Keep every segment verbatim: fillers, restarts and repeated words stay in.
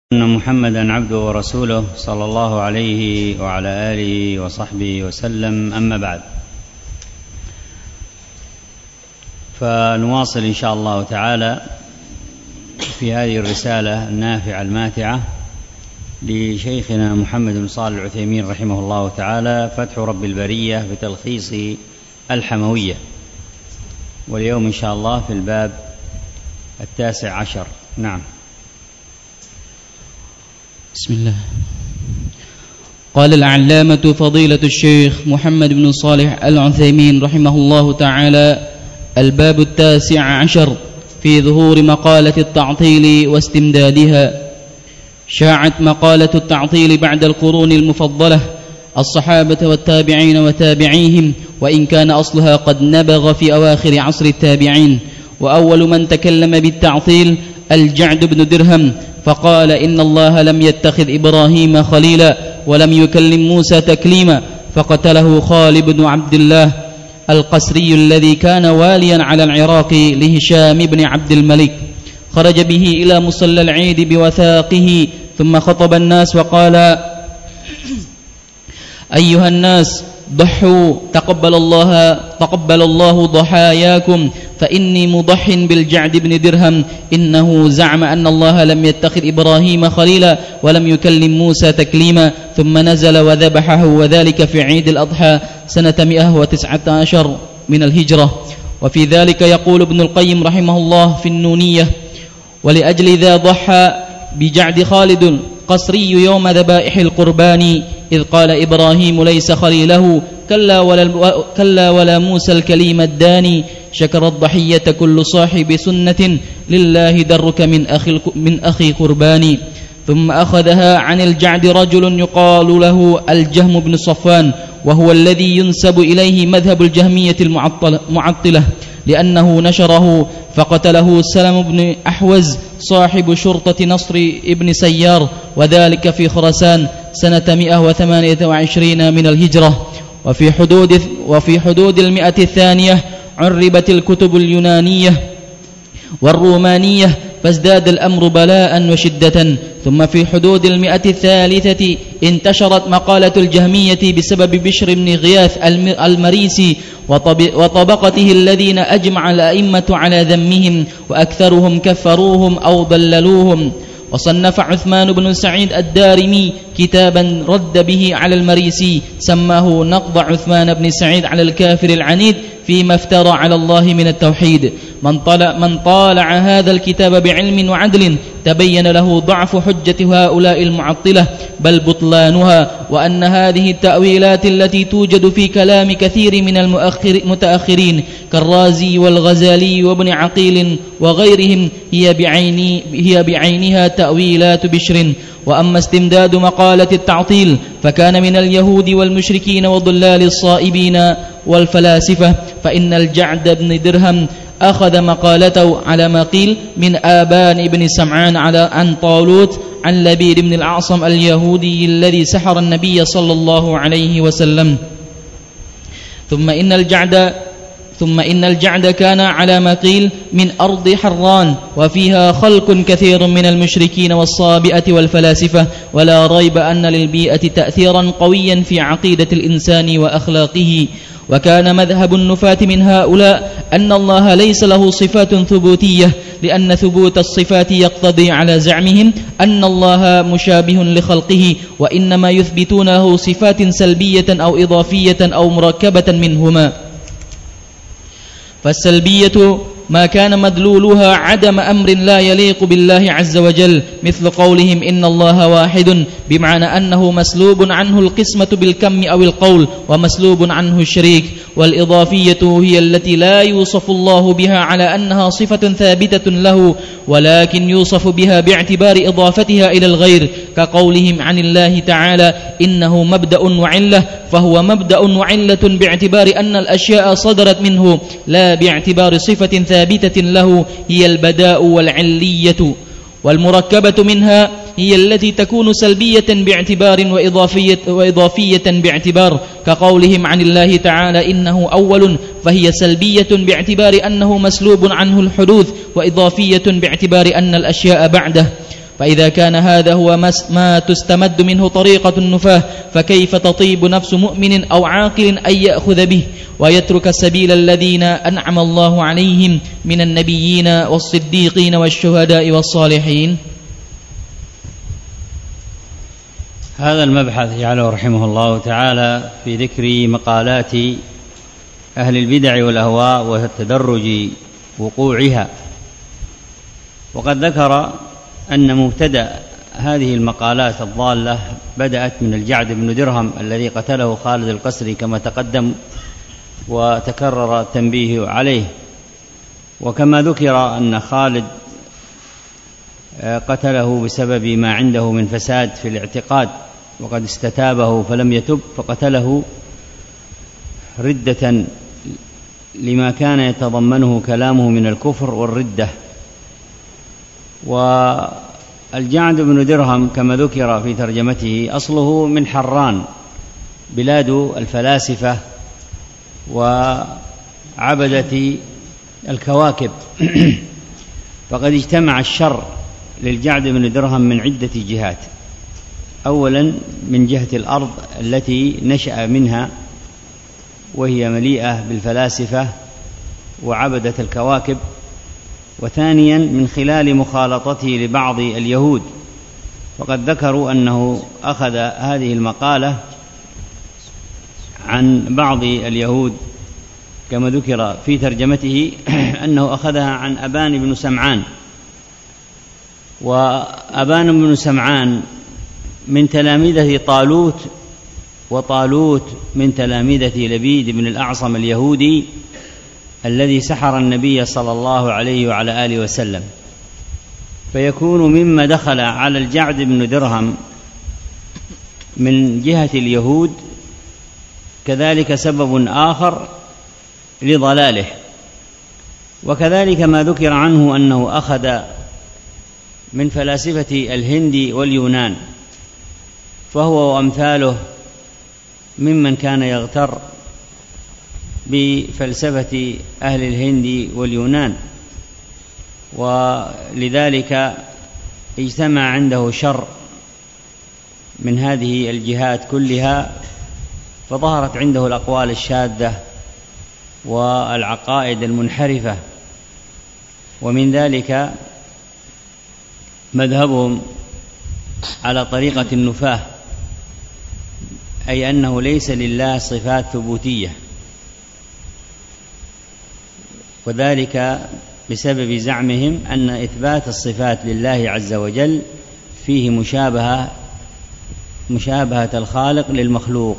أن محمدا عبده ورسوله صلى الله عليه وعلى آله وصحبه وسلم. أما بعد، فنواصل إن شاء الله تعالى في هذه الرسالة النافعة الماتعة لشيخنا محمد بن صالح العثيمين رحمه الله تعالى، فتح رب البرية بتلخيص الحموية، واليوم إن شاء الله في الباب التاسع عشر. نعم. بسم الله. قال العلامة فضيلة الشيخ محمد بن صالح العثيمين رحمه الله تعالى: الباب التاسع عشر في ظهور مقالة التعطيل واستمدادها. شاعت مقالة التعطيل بعد القرون المفضلة الصحابة والتابعين وتابعيهم، وإن كان أصلها قد نبغ في أواخر عصر التابعين. وأول من تكلم بالتعطيل الجعد بن درهم، فقال: إن الله لم يتخذ إبراهيم خليلا ولم يكلم موسى تكليما، فقتله خالد بن عبد الله القسري الذي كان واليا على العراق لهشام بن عبد الملك. خرج به إلى مصلى العيد بوثاقه، ثم خطب الناس وقال: أيها الناس، ضحوا تقبل الله تقبل الله ضحاياكم، فإني مضح بالجعد بن درهم، إنه زعم أن الله لم يتخذ إبراهيم خليلا ولم يكلم موسى تكليما، ثم نزل وذبحه، وذلك في عيد الأضحى سنة مئة وتسعة عشر من الهجرة. وفي ذلك يقول ابن القيم رحمه الله في النونية: ولأجل ذا ضحى بجعد خالد قسري يوم ذبائح القربان، إذ قال إبراهيم ليس خليله كلا ولا, كلا ولا موسى الكليم الداني، شكر الضحية كل صاحب سنة، لله درك من أخي, من أخي قرباني. ثم أخذها عن الجعد رجل يقال له الجهم بن صفوان، وهو الذي ينسب إليه مذهب الجهمية المعطلة، لأنه نشره فقتله سلم بن أحوز صاحب شرطة نصر ابن سيار، وذلك في خراسان سنة مئة وثمانية وعشرين من الهجرة. وفي حدود وفي حدود المئة الثانية عربت الكتب اليونانية والرومانية، فازداد الأمر بلاء وشدة. ثم في حدود المئة الثالثة انتشرت مقالة الجهمية بسبب بشر بن غياث المريسي وطبقته الذين أجمع الأئمة على ذمهم، وأكثرهم كفروهم أو ضللوهم. وصنف عثمان بن سعيد الدارمي كتابا رد به على المريسي، سماه نقض عثمان بن سعيد على الكافر العنيد فيما افترى على الله من التوحيد. من طالع, من طالع هذا الكتاب بعلم وعدل تبين له ضعف حجة هؤلاء المعطلة، بل بطلانها، وأن هذه التأويلات التي توجد في كلام كثير من المتأخرين كالرازي والغزالي وابن عقيل وغيرهم هي, بعيني هي بعينها تأويلات بشر. وأما استمداد مقالة التعطيل فكان من اليهود والمشركين وضلال الصائبين والفلاسفة، فإن الجعد بن درهم أخذ مقالته على ما قيل من آبان بن سمعان على عن طالوت عن لبيد بن الأعصم اليهودي الذي سحر النبي صلى الله عليه وسلم. ثم إن الجعد ثم إن الجعد كان على ما قيل من أرض حران، وفيها خلق كثير من المشركين والصابئة والفلاسفة، ولا ريب أن للبيئة تأثيرا قويا في عقيدة الإنسان وأخلاقه. وكان مذهب النفاة من هؤلاء أن الله ليس له صفات ثبوتية، لأن ثبوت الصفات يقتضي على زعمهم أن الله مشابه لخلقه، وإنما يثبتون له صفات سلبية أو إضافية أو مركبة منهما. فالسلبية ما كان مدلولها عدم أمر لا يليق بالله عز وجل، مثل قولهم إن الله واحد، بمعنى أنه مسلوب عنه القسمة بالكم أو القول، ومسلوب عنه الشريك. والإضافية هي التي لا يوصف الله بها على أنها صفة ثابتة له، ولكن يوصف بها باعتبار إضافتها إلى الغير، كقولهم عن الله تعالى إنه مبدأ وعلة، فهو مبدأ وعلة باعتبار أن الأشياء صدرت منه، لا باعتبار صفة ثابتة له هي البداء والعلية. والمركبة منها هي التي تكون سلبية باعتبار وإضافية, وإضافية باعتبار، كقولهم عن الله تعالى إنه أول، فهي سلبية باعتبار أنه مسلوب عنه الحدوث، وإضافية باعتبار أن الأشياء بعده. فإذا كان هذا هو ما تستمد منه طريقة النفاة فكيف تطيب نفس مؤمن أو عاقل أن يأخذ به ويترك السبيل الذين أنعم الله عليهم من النبيين والصديقين والشهداء والصالحين؟ هذا المبحث جعله رحمه الله تعالى في ذكر مقالات أهل البدع والأهواء وتدرج وقوعها، وقد ذكر أن مبتدأ هذه المقالات الضالة بدأت من الجعد بن درهم الذي قتله خالد القسري كما تقدم وتكرر التنبيه عليه. وكما ذكر أن خالد قتله بسبب ما عنده من فساد في الاعتقاد، وقد استتابه فلم يتب فقتله ردة لما كان يتضمنه كلامه من الكفر والردة. والجعد بن درهم كما ذكر في ترجمته أصله من حران، بلاد الفلاسفة وعبدة الكواكب، فقد اجتمع الشر للجعد بن درهم من عدة جهات. أولا من جهة الأرض التي نشأ منها وهي مليئة بالفلاسفة وعبدة الكواكب، وثانيا من خلال مخالطته لبعض اليهود، وقد ذكروا أنه أخذ هذه المقالة عن بعض اليهود كما ذكر في ترجمته أنه أخذها عن أبان بن سمعان، وأبان بن سمعان من تلامذة طالوت، وطالوت من تلامذة لبيد بن الأعصم اليهودي الذي سحر النبي صلى الله عليه وعلى آله وسلم، فيكون مما دخل على الجعد بن درهم من جهة اليهود كذلك سبب آخر لضلاله. وكذلك ما ذكر عنه أنه أخذ من فلاسفة الهند واليونان، فهو وأمثاله ممن كان يغتر بفلسفة أهل الهند واليونان، ولذلك اجتمع عنده شر من هذه الجهات كلها، فظهرت عنده الأقوال الشاذة والعقائد المنحرفة، ومن ذلك مذهبهم على طريقة النفاة، أي أنه ليس لله صفات ثبوتية، وذلك بسبب زعمهم أن إثبات الصفات لله عز وجل فيه مشابهة مشابهة الخالق للمخلوق،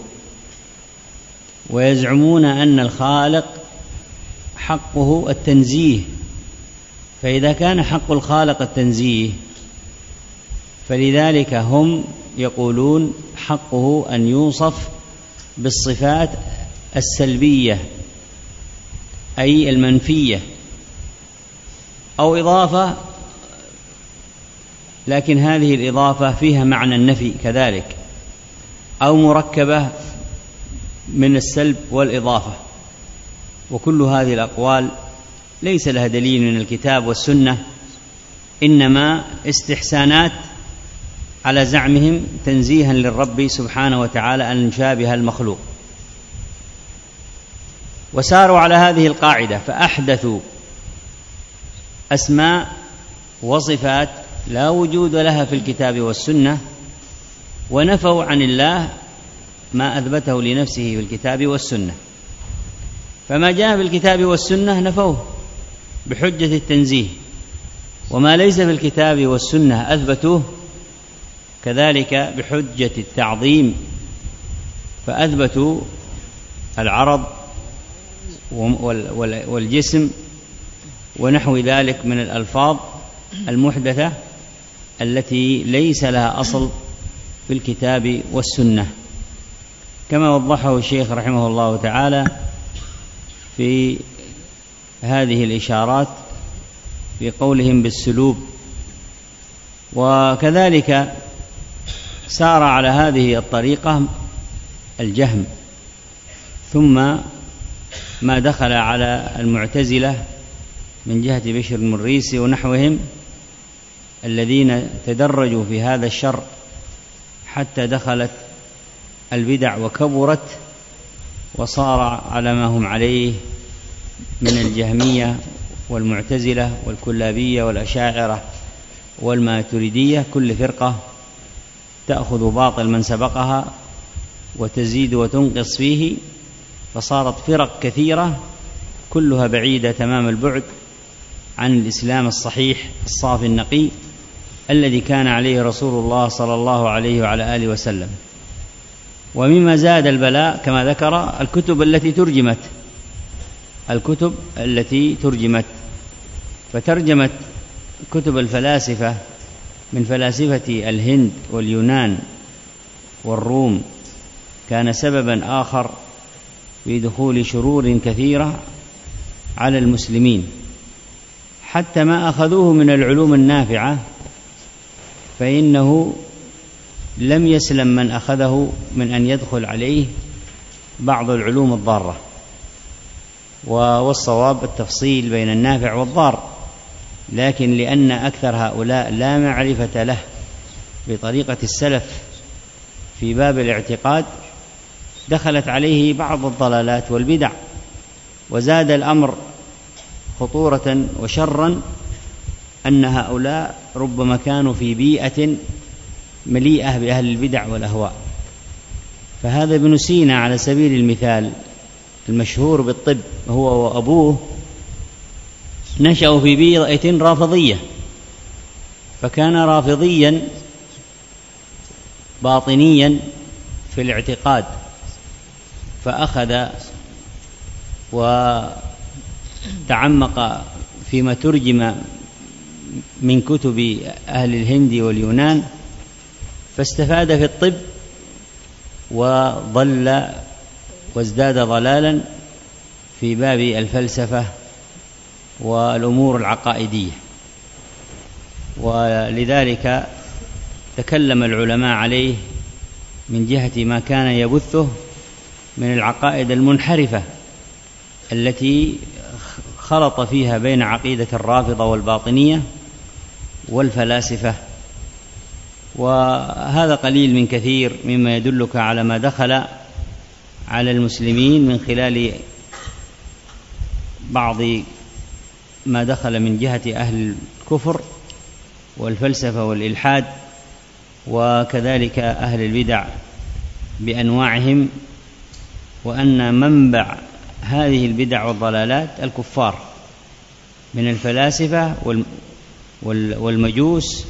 ويزعمون أن الخالق حقه التنزيه، فإذا كان حق الخالق التنزيه فلذلك هم يقولون حقه أن يوصف بالصفات السلبية أي المنفية، أو إضافة لكن هذه الإضافة فيها معنى النفي كذلك، أو مركبة من السلب والإضافة. وكل هذه الأقوال ليس لها دليل من الكتاب والسنة، إنما استحسانات على زعمهم تنزيها للرب سبحانه وتعالى أن يشابه المخلوق. وساروا على هذه القاعدة فأحدثوا أسماء وصفات لا وجود لها في الكتاب والسنة، ونفوا عن الله ما أثبته لنفسه في الكتاب والسنة، فما جاء في الكتاب والسنة نفوه بحجة التنزيه، وما ليس في الكتاب والسنة أثبتوه كذلك بحجة التعظيم، فأثبتوا العرض والجسم ونحو ذلك من الألفاظ المحدثة التي ليس لها أصل في الكتاب والسنة، كما وضحه الشيخ رحمه الله تعالى في هذه الإشارات في قولهم بالسلوب. وكذلك سار على هذه الطريقة الجهم، ثم ما دخل على المعتزلة من جهة بشر المريسي ونحوهم، الذين تدرجوا في هذا الشر حتى دخلت البدع وكبرت وصار على ما هم عليه من الجهمية والمعتزلة والكلابية والأشاعرة والماتريدية، كل فرقة تأخذ باطل من سبقها وتزيد وتنقص فيه، فصارت فرق كثيرة كلها بعيدة تمام البعد عن الإسلام الصحيح الصافي النقي الذي كان عليه رسول الله صلى الله عليه وعلى آله وسلم. ومما زاد البلاء كما ذكر الكتب التي ترجمت الكتب التي ترجمت فترجمت كتب الفلاسفة من فلاسفة الهند واليونان والروم كان سببا آخر في دخول شرور كثيرة على المسلمين، حتى ما أخذوه من العلوم النافعة فإنه لم يسلم من أخذه من أن يدخل عليه بعض العلوم الضارة، والصواب التفصيل بين النافع والضار، لكن لأن أكثر هؤلاء لا معرفة له بطريقة السلف في باب الاعتقاد دخلت عليه بعض الضلالات والبدع، وزاد الأمر خطورة وشرا أن هؤلاء ربما كانوا في بيئة مليئة بأهل البدع والأهواء. فهذا ابن سينا على سبيل المثال المشهور بالطب هو وأبوه نشأوا في بيئة رافضية، فكان رافضيا باطنيا في الاعتقاد، فأخذ وتعمق فيما ترجم من كتب أهل الهند واليونان فاستفاد في الطب وضل وازداد ضلالا في باب الفلسفة والأمور العقائدية، ولذلك تكلم العلماء عليه من جهة ما كان يبثه من العقائد المنحرفة التي خلط فيها بين عقيدة الرافضة والباطنية والفلاسفة. وهذا قليل من كثير مما يدلك على ما دخل على المسلمين من خلال بعض ما دخل من جهة أهل الكفر والفلسفة والإلحاد، وكذلك أهل البدع بأنواعهم، وأن منبع هذه البدع والضلالات الكفار من الفلاسفة والمجوس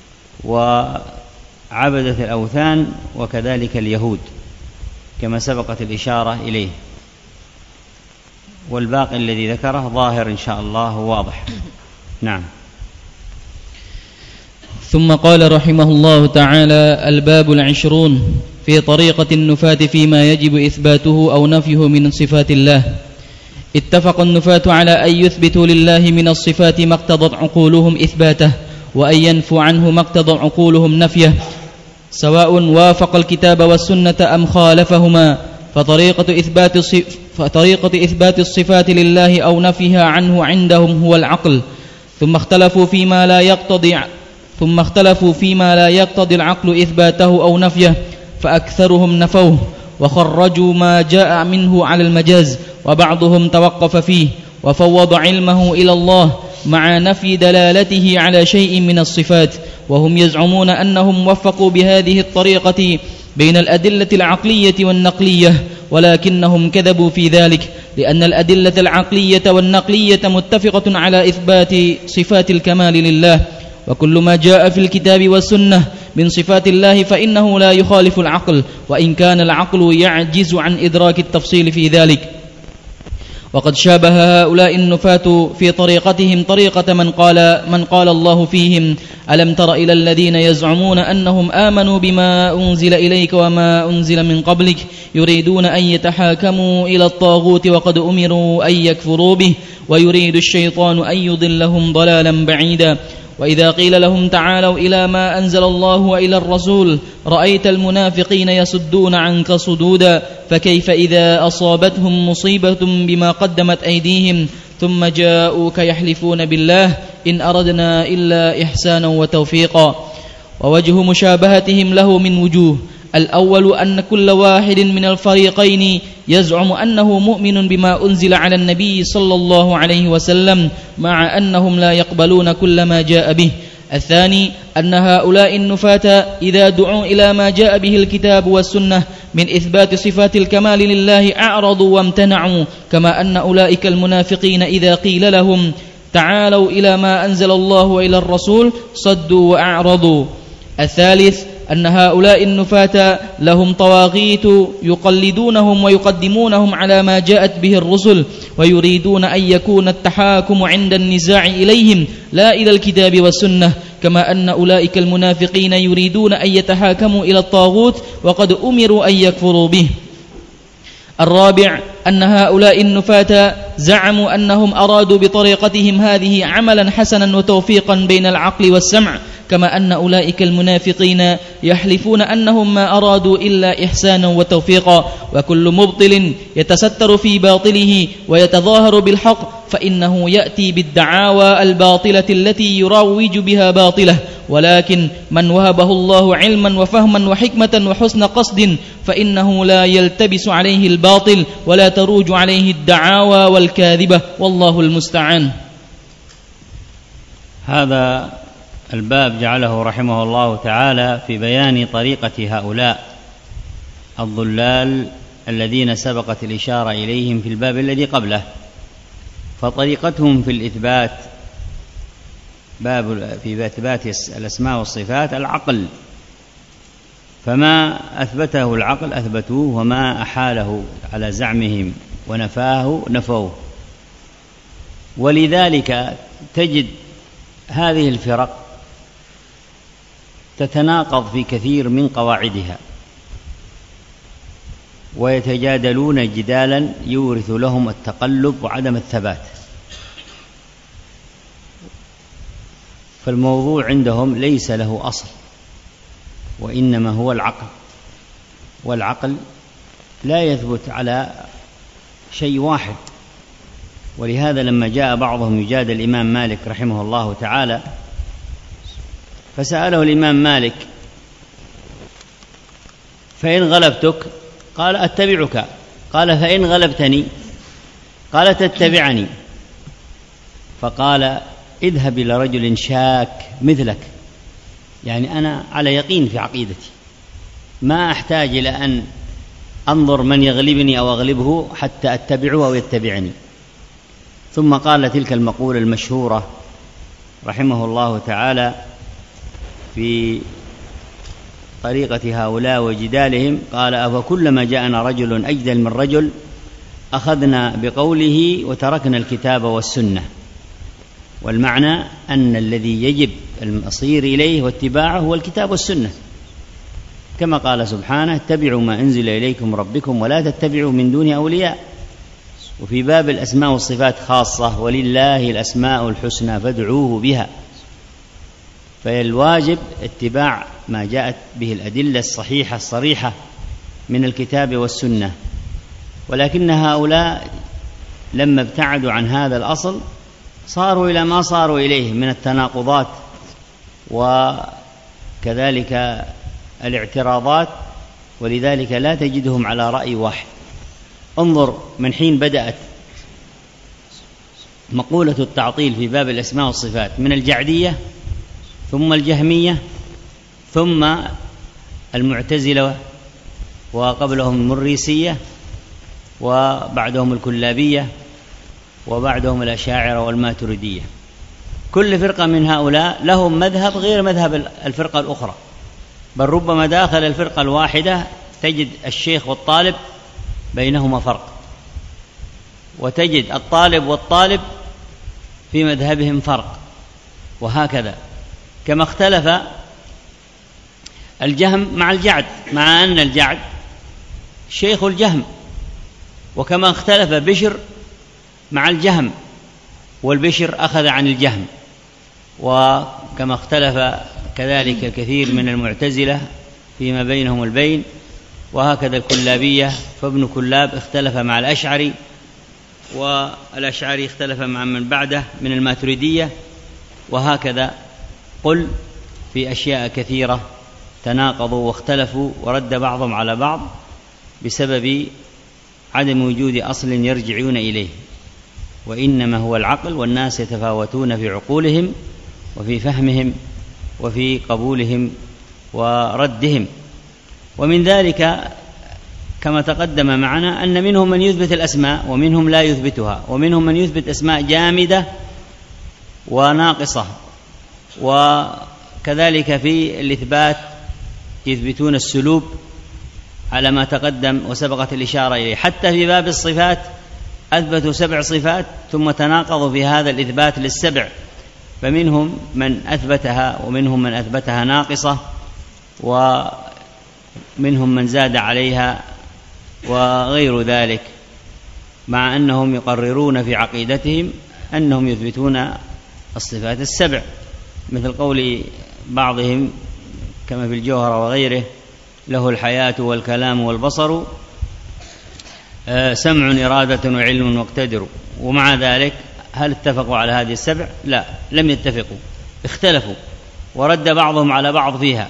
وعبدة الأوثان وكذلك اليهود كما سبقت الإشارة إليه، والباقي الذي ذكره ظاهر إن شاء الله واضح. نعم. ثم قال رحمه الله تعالى: الباب العشرون في طريقة النفاة فيما يجب إثباته أو نفيه من صفات الله. اتفق النفاة على أن يثبتوا لله من الصفات ما اقتضت عقولهم إثباته، وأن ينفوا عنه ما اقتضت عقولهم نفيه، سواء وافق الكتاب والسنة أم خالفهما. فطريقة إثبات فطريقة إثبات الصفات لله أو نفيها عنه عندهم هو العقل. ثم اختلفوا فيما لا يقتضي ثم اختلفوا فيما لا يقتضي العقل إثباته أو نفيه، فأكثرهم نفوه وخرجوا ما جاء منه على المجاز، وبعضهم توقف فيه وفوض علمه إلى الله مع نفي دلالته على شيء من الصفات، وهم يزعمون أنهم وفقوا بهذه الطريقة بين الأدلة العقلية والنقلية، ولكنهم كذبوا في ذلك، لأن الأدلة العقلية والنقلية متفقة على إثبات صفات الكمال لله، وكل ما جاء في الكتاب والسنة من صفات الله فإنه لا يخالف العقل، وإن كان العقل يعجز عن إدراك التفصيل في ذلك. وقد شابه هؤلاء النفاة في طريقتهم طريقة من قال من قال الله فيهم: ألم تر إلى الذين يزعمون أنهم آمنوا بما أنزل إليك وما أنزل من قبلك يريدون أن يتحاكموا إلى الطاغوت وقد أمروا أن يكفروا به ويريد الشيطان أن يضلهم ضلالا بعيدا. وإذا قيل لهم تعالوا إلى ما أنزل الله وإلى الرسول رأيت المنافقين يصدون عنك صدودا، فكيف إذا أصابتهم مصيبة بما قدمت أيديهم ثم جاءوك يحلفون بالله إن أردنا إلا إحسانا وتوفيقا. ووجه مشابهتهم له من وجوه: الأول أن كل واحد من الفريقين يزعم أنه مؤمن بما أنزل على النبي صلى الله عليه وسلم مع أنهم لا يقبلون كل ما جاء به. الثاني أن هؤلاء النفاة إذا دعوا إلى ما جاء به الكتاب والسنة من إثبات صفات الكمال لله أعرضوا وامتنعوا، كما أن أولئك المنافقين إذا قيل لهم تعالوا إلى ما أنزل الله وإلى الرسول صدوا وأعرضوا. الثالث أن هؤلاء النفاة لهم طواغيت يقلدونهم ويقدمونهم على ما جاءت به الرسل، ويريدون أن يكون التحاكم عند النزاع إليهم لا إلى الكتاب والسنة، كما أن أولئك المنافقين يريدون أن يتحاكموا إلى الطاغوت وقد أمروا أن يكفروا به. الرابع أن هؤلاء النفاة زعموا أنهم أرادوا بطريقتهم هذه عملا حسنا وتوفيقا بين العقل والسمع، كما أن أولئك المنافقين يحلفون أنهم ما أرادوا إلا إحسانا وتوفيقا. وكل مبطل يتستر في باطله ويتظاهر بالحق فإنه يأتي بالدعاوى الباطلة التي يروج بها باطله، ولكن من وهبه الله علما وفهما وحكمة وحسن قصد فإنه لا يلتبس عليه الباطل ولا تروج عليه الدعاوى والكاذبة، والله المستعان. هذا الباب جعله رحمه الله تعالى في بيان طريقة هؤلاء الضلال الذين سبقت الإشارة إليهم في الباب الذي قبله. فطريقتهم في الإثبات باب في إثبات الأسماء والصفات العقل، فما أثبته العقل أثبتوه، وما أحاله على زعمهم ونفاه نفوه. ولذلك تجد هذه الفرق تتناقض في كثير من قواعدها، ويتجادلون جدالا يورث لهم التقلب وعدم الثبات. فالموضوع عندهم ليس له أصل، وإنما هو العقل، والعقل لا يثبت على شيء واحد. ولهذا لما جاء بعضهم يجادل الإمام مالك رحمه الله تعالى، فسأله الإمام مالك: فإن غلبتك؟ قال: أتبعك. قال: فإن غلبتني؟ قال: تتبعني. فقال: اذهب إلى رجل شاك مثلك، يعني أنا على يقين في عقيدتي، ما أحتاج إلى أن أنظر من يغلبني أو أغلبه حتى أتبعه أو يتبعني. ثم قال تلك المقولة المشهورة رحمه الله تعالى في طريقة هؤلاء وجدالهم، قال: أفكلما جاءنا رجل أجدل من رجل أخذنا بقوله وتركنا الكتاب والسنة. والمعنى أن الذي يجب المصير إليه واتباعه هو الكتاب والسنة، كما قال سبحانه: اتبعوا ما أنزل إليكم ربكم ولا تتبعوا من دونه أولياء. وفي باب الأسماء والصفات خاصة: ولله الأسماء الحسنى فادعوه بها. فالواجب اتباع ما جاءت به الأدلة الصحيحة الصريحة من الكتاب والسنة. ولكن هؤلاء لما ابتعدوا عن هذا الأصل صاروا إلى ما صاروا إليه من التناقضات وكذلك الاعتراضات، ولذلك لا تجدهم على رأي واحد. انظر من حين بدأت مقولة التعطيل في باب الأسماء والصفات من الجعدية ثم الجهمية ثم المعتزلة وقبلهم المريسية وبعدهم الكلابية وبعدهم الأشاعرة والماتريدية. كل فرقة من هؤلاء لهم مذهب غير مذهب الفرقة الأخرى، بل ربما داخل الفرقة الواحدة تجد الشيخ والطالب بينهما فرق، وتجد الطالب والطالب في مذهبهم فرق، وهكذا. كما اختلف الجهم مع الجعد، مع أن الجعد شيخ الجهم، وكما اختلف بشر مع الجهم، والبشر أخذ عن الجهم. وكما اختلف كذلك الكثير من المعتزلة فيما بينهم البين، وهكذا الكلابية، فابن كلاب اختلف مع الأشعري والأشعري اختلف مع من بعده من الماتريدية، وهكذا قل في أشياء كثيرة تناقضوا واختلفوا ورد بعضهم على بعض بسبب عدم وجود أصل يرجعون إليه، وإنما هو العقل، والناس يتفاوتون في عقولهم وفي فهمهم وفي قبولهم وردهم. ومن ذلك كما تقدم معنا أن منهم من يثبت الأسماء ومنهم لا يثبتها، ومنهم من يثبت أسماء جامدة وناقصة، وكذلك في الإثبات يثبتون السلوب على ما تقدم وسبقت الإشارة إليه. حتى في باب الصفات أثبتوا سبع صفات ثم تناقضوا في هذا الإثبات للسبع، فمنهم من أثبتها ومنهم من أثبتها ناقصة، ومنهم من زاد عليها وغير ذلك، مع أنهم يقررون في عقيدتهم أنهم يثبتون الصفات السبع، مثل قول بعضهم كما في الجوهر وغيره: له الحياة والكلام والبصر، سمع إرادة وعلم واقتدر. ومع ذلك هل اتفقوا على هذه السبع؟ لا، لم يتفقوا، اختلفوا ورد بعضهم على بعض فيها،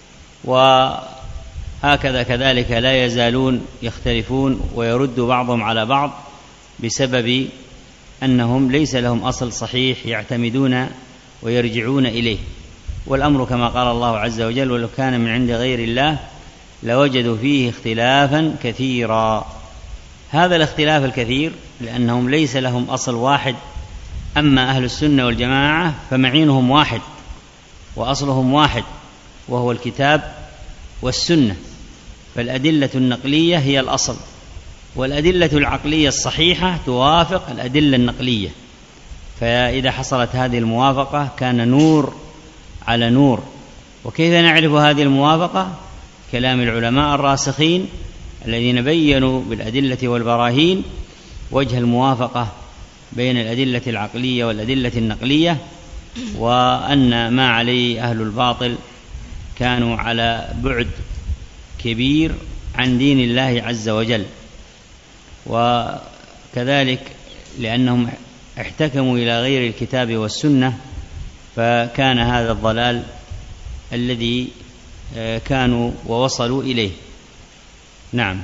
وهكذا كذلك لا يزالون يختلفون ويرد بعضهم على بعض بسبب أنهم ليس لهم أصل صحيح يعتمدون ويرجعون إليه. والأمر كما قال الله عز وجل: ولو كان من عند غير الله لوجدوا فيه اختلافا كثيرا. هذا الاختلاف الكثير لأنهم ليس لهم أصل واحد. أما أهل السنة والجماعة فمعينهم واحد وأصلهم واحد، وهو الكتاب والسنة، فالأدلة النقلية هي الأصل، والأدلة العقلية الصحيحة توافق الأدلة النقلية. فإذا حصلت هذه الموافقة كان نور على نور. وكيف نعرف هذه الموافقة؟ كلام العلماء الراسخين الذين بيّنوا بالأدلة والبراهين وجه الموافقة بين الأدلة العقلية والأدلة النقلية، وأن ما عليه أهل الباطل كانوا على بعد كبير عن دين الله عز وجل. وكذلك لأنهم احتكموا إلى غير الكتاب والسنة، فكان هذا الضلال الذي كانوا ووصلوا إليه. نعم.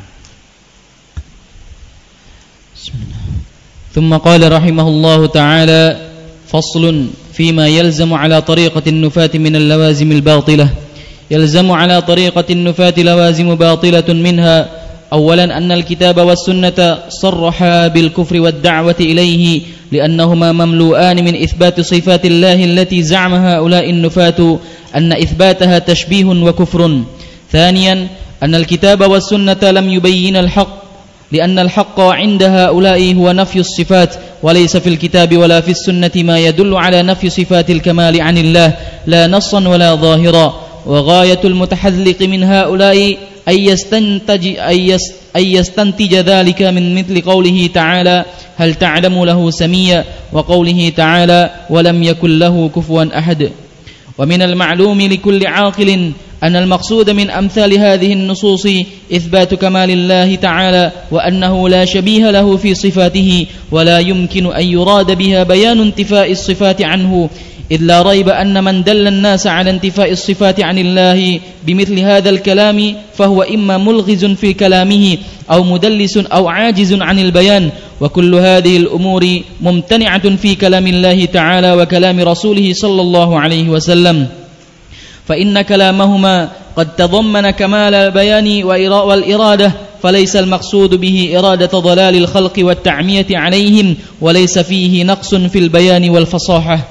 بسم الله. ثم قال رحمه الله تعالى: فصل فيما يلزم على طريقة النفاة من اللوازم الباطلة. يلزم على طريقة النفاة لوازم باطلة، منها: أولا أن الكتاب والسنة صرحا بالكفر والدعوة إليه، لأنهما مملوءان من إثبات صفات الله التي زعم هؤلاء النفاة أن إثباتها تشبيه وكفر. ثانيا أن الكتاب والسنة لم يبين الحق، لأن الحق عند هؤلاء هو نفي الصفات، وليس في الكتاب ولا في السنة ما يدل على نفي صفات الكمال عن الله، لا نصا ولا ظاهرا. وغاية المتحذلق من هؤلاء أن يستنتج, أن يستنتج ذلك من مثل قوله تعالى: هل تعلم له سميا، وقوله تعالى: ولم يكن له كفوا أحد. ومن المعلوم لكل عاقل أن المقصود من أمثال هذه النصوص إثبات كمال الله تعالى، وأنه لا شبيه له في صفاته، ولا يمكن أن يراد بها بيان انتفاء الصفات عنه، إذ لا ريب أن من دل الناس على انتفاء الصفات عن الله بمثل هذا الكلام فهو إما ملغز في كلامه أو مدلس أو عاجز عن البيان. وكل هذه الأمور ممتنعة في كلام الله تعالى وكلام رسوله صلى الله عليه وسلم، فإن كلامهما قد تضمن كمال البيان والإرادة، فليس المقصود به إرادة ضلال الخلق والتعمية عليهم، وليس فيه نقص في البيان والفصاحة.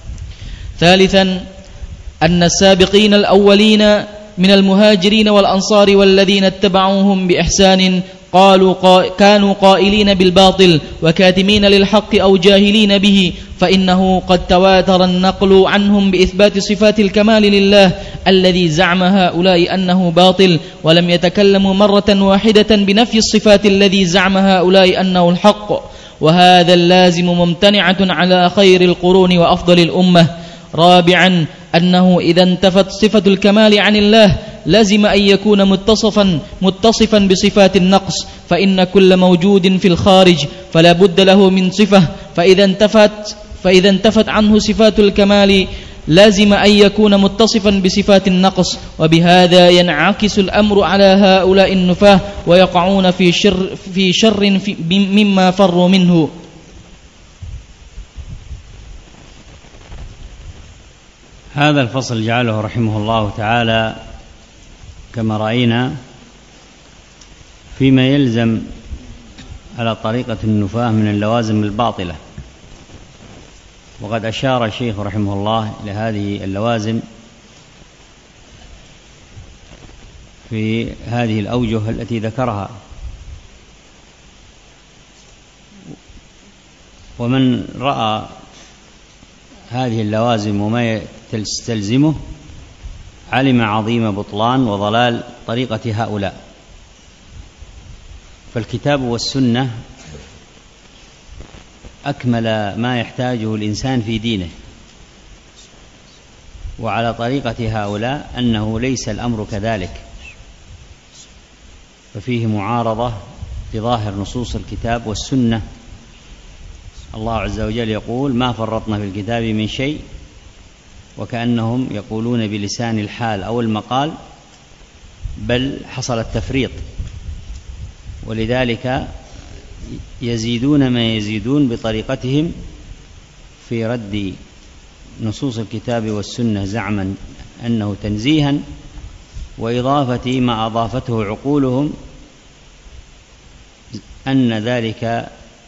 ثالثا أن السابقين الأولين من المهاجرين والأنصار والذين اتبعوهم بإحسان قالوا قا كانوا قائلين بالباطل وكاتمين للحق أو جاهلين به، فإنه قد تواتر النقل عنهم بإثبات صفات الكمال لله الذي زعم هؤلاء أنه باطل، ولم يتكلموا مرة واحدة بنفي الصفات الذي زعم هؤلاء أنه الحق، وهذا اللازم ممتنعة على خير القرون وأفضل الأمة. رابعا أنه إذا انتفت صفة الكمال عن الله لازم أن يكون متصفا متصفا بصفات النقص، فإن كل موجود في الخارج فلا بد له من صفة، فإذا انتفت فإذا انتفت عنه صفات الكمال لازم أن يكون متصفا بصفات النقص، وبهذا ينعكس الأمر على هؤلاء النفاة ويقعون في شر في شر في مما فروا منه. هذا الفصل جعله رحمه الله تعالى كما رأينا فيما يلزم على طريقة النفاة من اللوازم الباطلة، وقد أشار الشيخ رحمه الله إلى هذه اللوازم في هذه الأوجه التي ذكرها. ومن رأى هذه اللوازم وما تستلزمه علم عظيم بطلان وضلال طريقة هؤلاء. فالكتاب والسنة أكمل ما يحتاجه الإنسان في دينه، وعلى طريقة هؤلاء أنه ليس الأمر كذلك، ففيه معارضة لظاهر نصوص الكتاب والسنة. الله عز وجل يقول: ما فرطنا في الكتاب من شيء، وكأنهم يقولون بلسان الحال أو المقال بل حصل التفريط، ولذلك يزيدون ما يزيدون بطريقتهم في رد نصوص الكتاب والسنة زعما أنه تنزيها، وإضافة ما أضافته عقولهم أن ذلك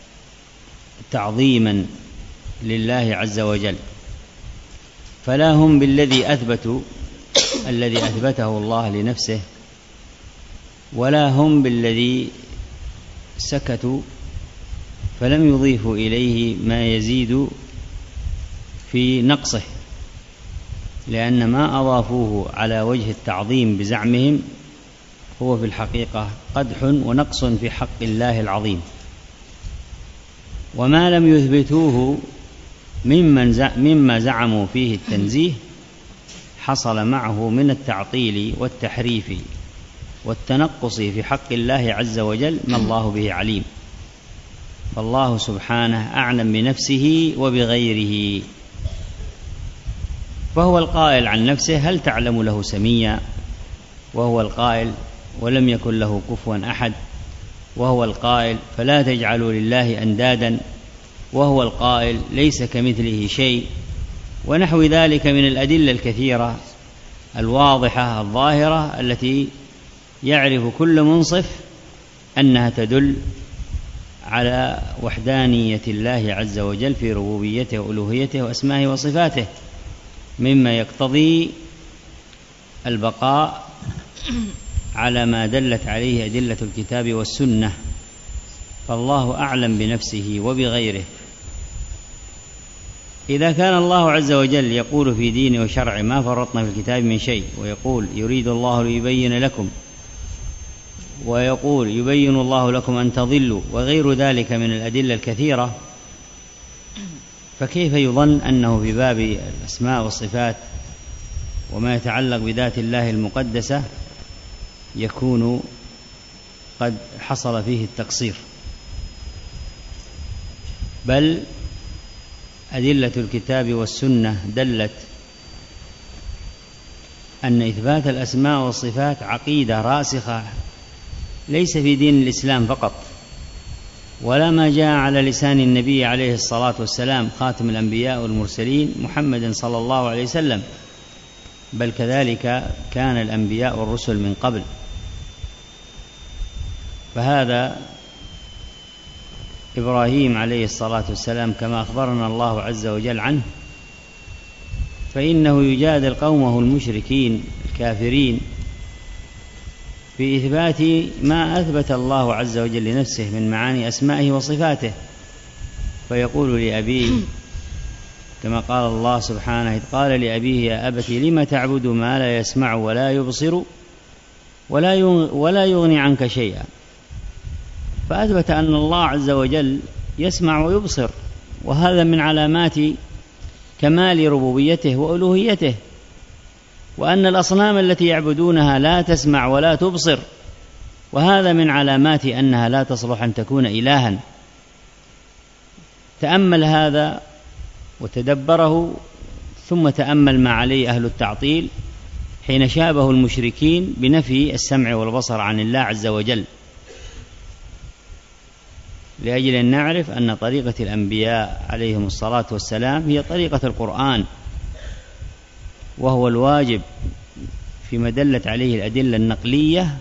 تعظيما لله عز وجل. فلا هم بالذي أثبتوا الذي أثبته الله لنفسه، ولا هم بالذي سكتوا فلم يضيفوا إليه ما يزيد في نقصه، لأن ما أضافوه على وجه التعظيم بزعمهم هو في الحقيقة قدح ونقص في حق الله العظيم. وما لم يثبتوه ممن مما زعموا فيه التنزيه حصل معه من التعطيل والتحريف والتنقص في حق الله عز وجل ما الله به عليم. فالله سبحانه أعلم بنفسه وبغيره، فهو القائل عن نفسه: هل تعلم له سميا؟ وهو القائل: ولم يكن له كفوا أحد. وهو القائل: فلا تجعلوا لله أندادا. وهو القائل: ليس كمثله شيء. ونحو ذلك من الأدلة الكثيرة الواضحة الظاهرة التي يعرف كل منصف أنها تدل على وحدانية الله عز وجل في ربوبيته وألوهيته وأسمائه وصفاته، مما يقتضي البقاء على ما دلت عليه أدلة الكتاب والسنة. فالله أعلم بنفسه وبغيره. إذا كان الله عز وجل يقول في دينه وشرعه: ما فرطنا في الكتاب من شيء، ويقول: يريد الله ليبين لكم، ويقول: يبين الله لكم أن تضلوا، وغير ذلك من الأدلة الكثيرة، فكيف يظن أنه في باب الأسماء والصفات وما يتعلق بذات الله المقدسة يكون قد حصل فيه التقصير؟ بل أدلة الكتاب والسنة دلت أن إثبات الأسماء والصفات عقيدة راسخة ليس في دين الإسلام فقط، ولا ما جاء على لسان النبي عليه الصلاة والسلام خاتم الأنبياء والمرسلين محمد صلى الله عليه وسلم، بل كذلك كان الأنبياء والرسل من قبل. فهذا إبراهيم عليه الصلاة والسلام كما أخبرنا الله عز وجل عنه، فإنه يجادل قومه المشركين الكافرين في إثبات ما أثبت الله عز وجل لنفسه من معاني أسمائه وصفاته، فيقول لأبيه كما قال الله سبحانه: إذ قال لأبيه: يا أبت لم تعبد ما لا يسمع ولا يبصر ولا يغني عنك شيئا. فأثبت أن الله عز وجل يسمع ويبصر، وهذا من علامات كمال ربوبيته وألوهيته، وأن الأصنام التي يعبدونها لا تسمع ولا تبصر، وهذا من علامات أنها لا تصلح أن تكون إلها. تأمل هذا وتدبره، ثم تأمل ما عليه أهل التعطيل حين شابه المشركين بنفي السمع والبصر عن الله عز وجل، لأجل أن نعرف أن طريقة الأنبياء عليهم الصلاة والسلام هي طريقة القرآن، وهو الواجب فيما دلت عليه الأدلة النقلية،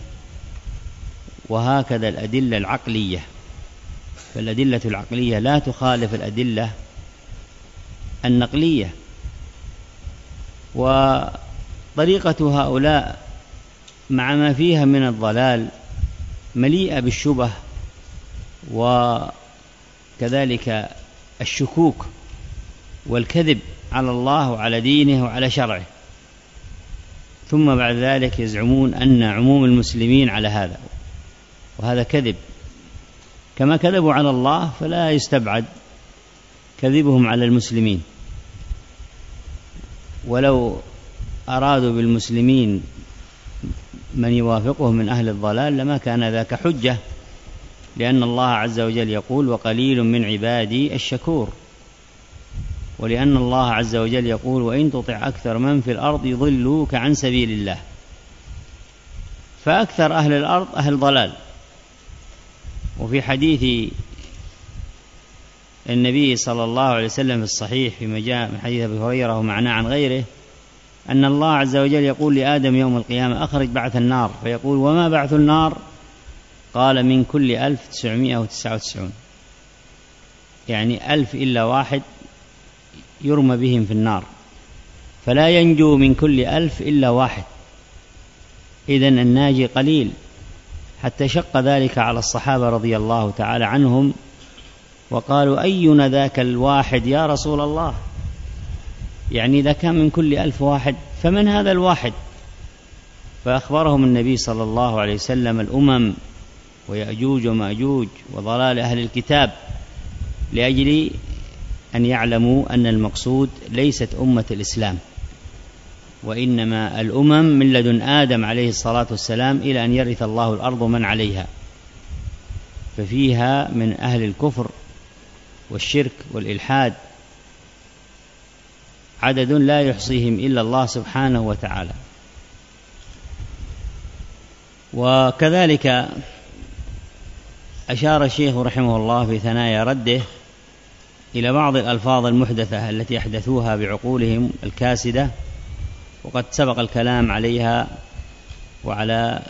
وهكذا الأدلة العقلية. فالأدلة العقلية لا تخالف الأدلة النقلية. وطريقة هؤلاء مع ما فيها من الضلال مليئة بالشبه وكذلك الشكوك والكذب على الله وعلى دينه وعلى شرعه، ثم بعد ذلك يزعمون أن عموم المسلمين على هذا، وهذا كذب. كما كذبوا على الله فلا يستبعد كذبهم على المسلمين. ولو أرادوا بالمسلمين من يوافقهم من أهل الضلال لما كان ذاك حجة، لأن الله عز وجل يقول: وقليل من عبادي الشكور. ولأن الله عز وجل يقول: وإن تطع أكثر من في الأرض يضلوك عن سبيل الله. فأكثر أهل الأرض أهل ضلال. وفي حديث النبي صلى الله عليه وسلم في الصحيح فيما جاء من حديث أبي هريرة ومعناه عن غيره أن الله عز وجل يقول لآدم يوم القيامة: أخرج بعث النار. فيقول: وما بعث النار؟ قال: من كل ألف تسعمائة وتسعة وتسعون، يعني ألف إلا واحد يرمى بهم في النار، فلا ينجو من كل ألف إلا واحد. إذن الناجي قليل، حتى شق ذلك على الصحابة رضي الله تعالى عنهم، وقالوا: أينا ذاك الواحد يا رسول الله؟ يعني إذا كان من كل ألف واحد فمن هذا الواحد؟ فأخبرهم النبي صلى الله عليه وسلم الأمم ويأجوج ومأجوج وضلال أهل الكتاب، لأجل أن يعلموا أن المقصود ليست أمة الإسلام، وإنما الأمم من لدن آدم عليه الصلاة والسلام إلى أن يرث الله الأرض من عليها، ففيها من أهل الكفر والشرك والإلحاد عدد لا يحصيهم إلا الله سبحانه وتعالى. وكذلك أشار الشيخ رحمه الله في ثنايا رده إلى بعض الألفاظ المحدثة التي أحدثوها بعقولهم الكاسدة، وقد سبق الكلام عليها وعلى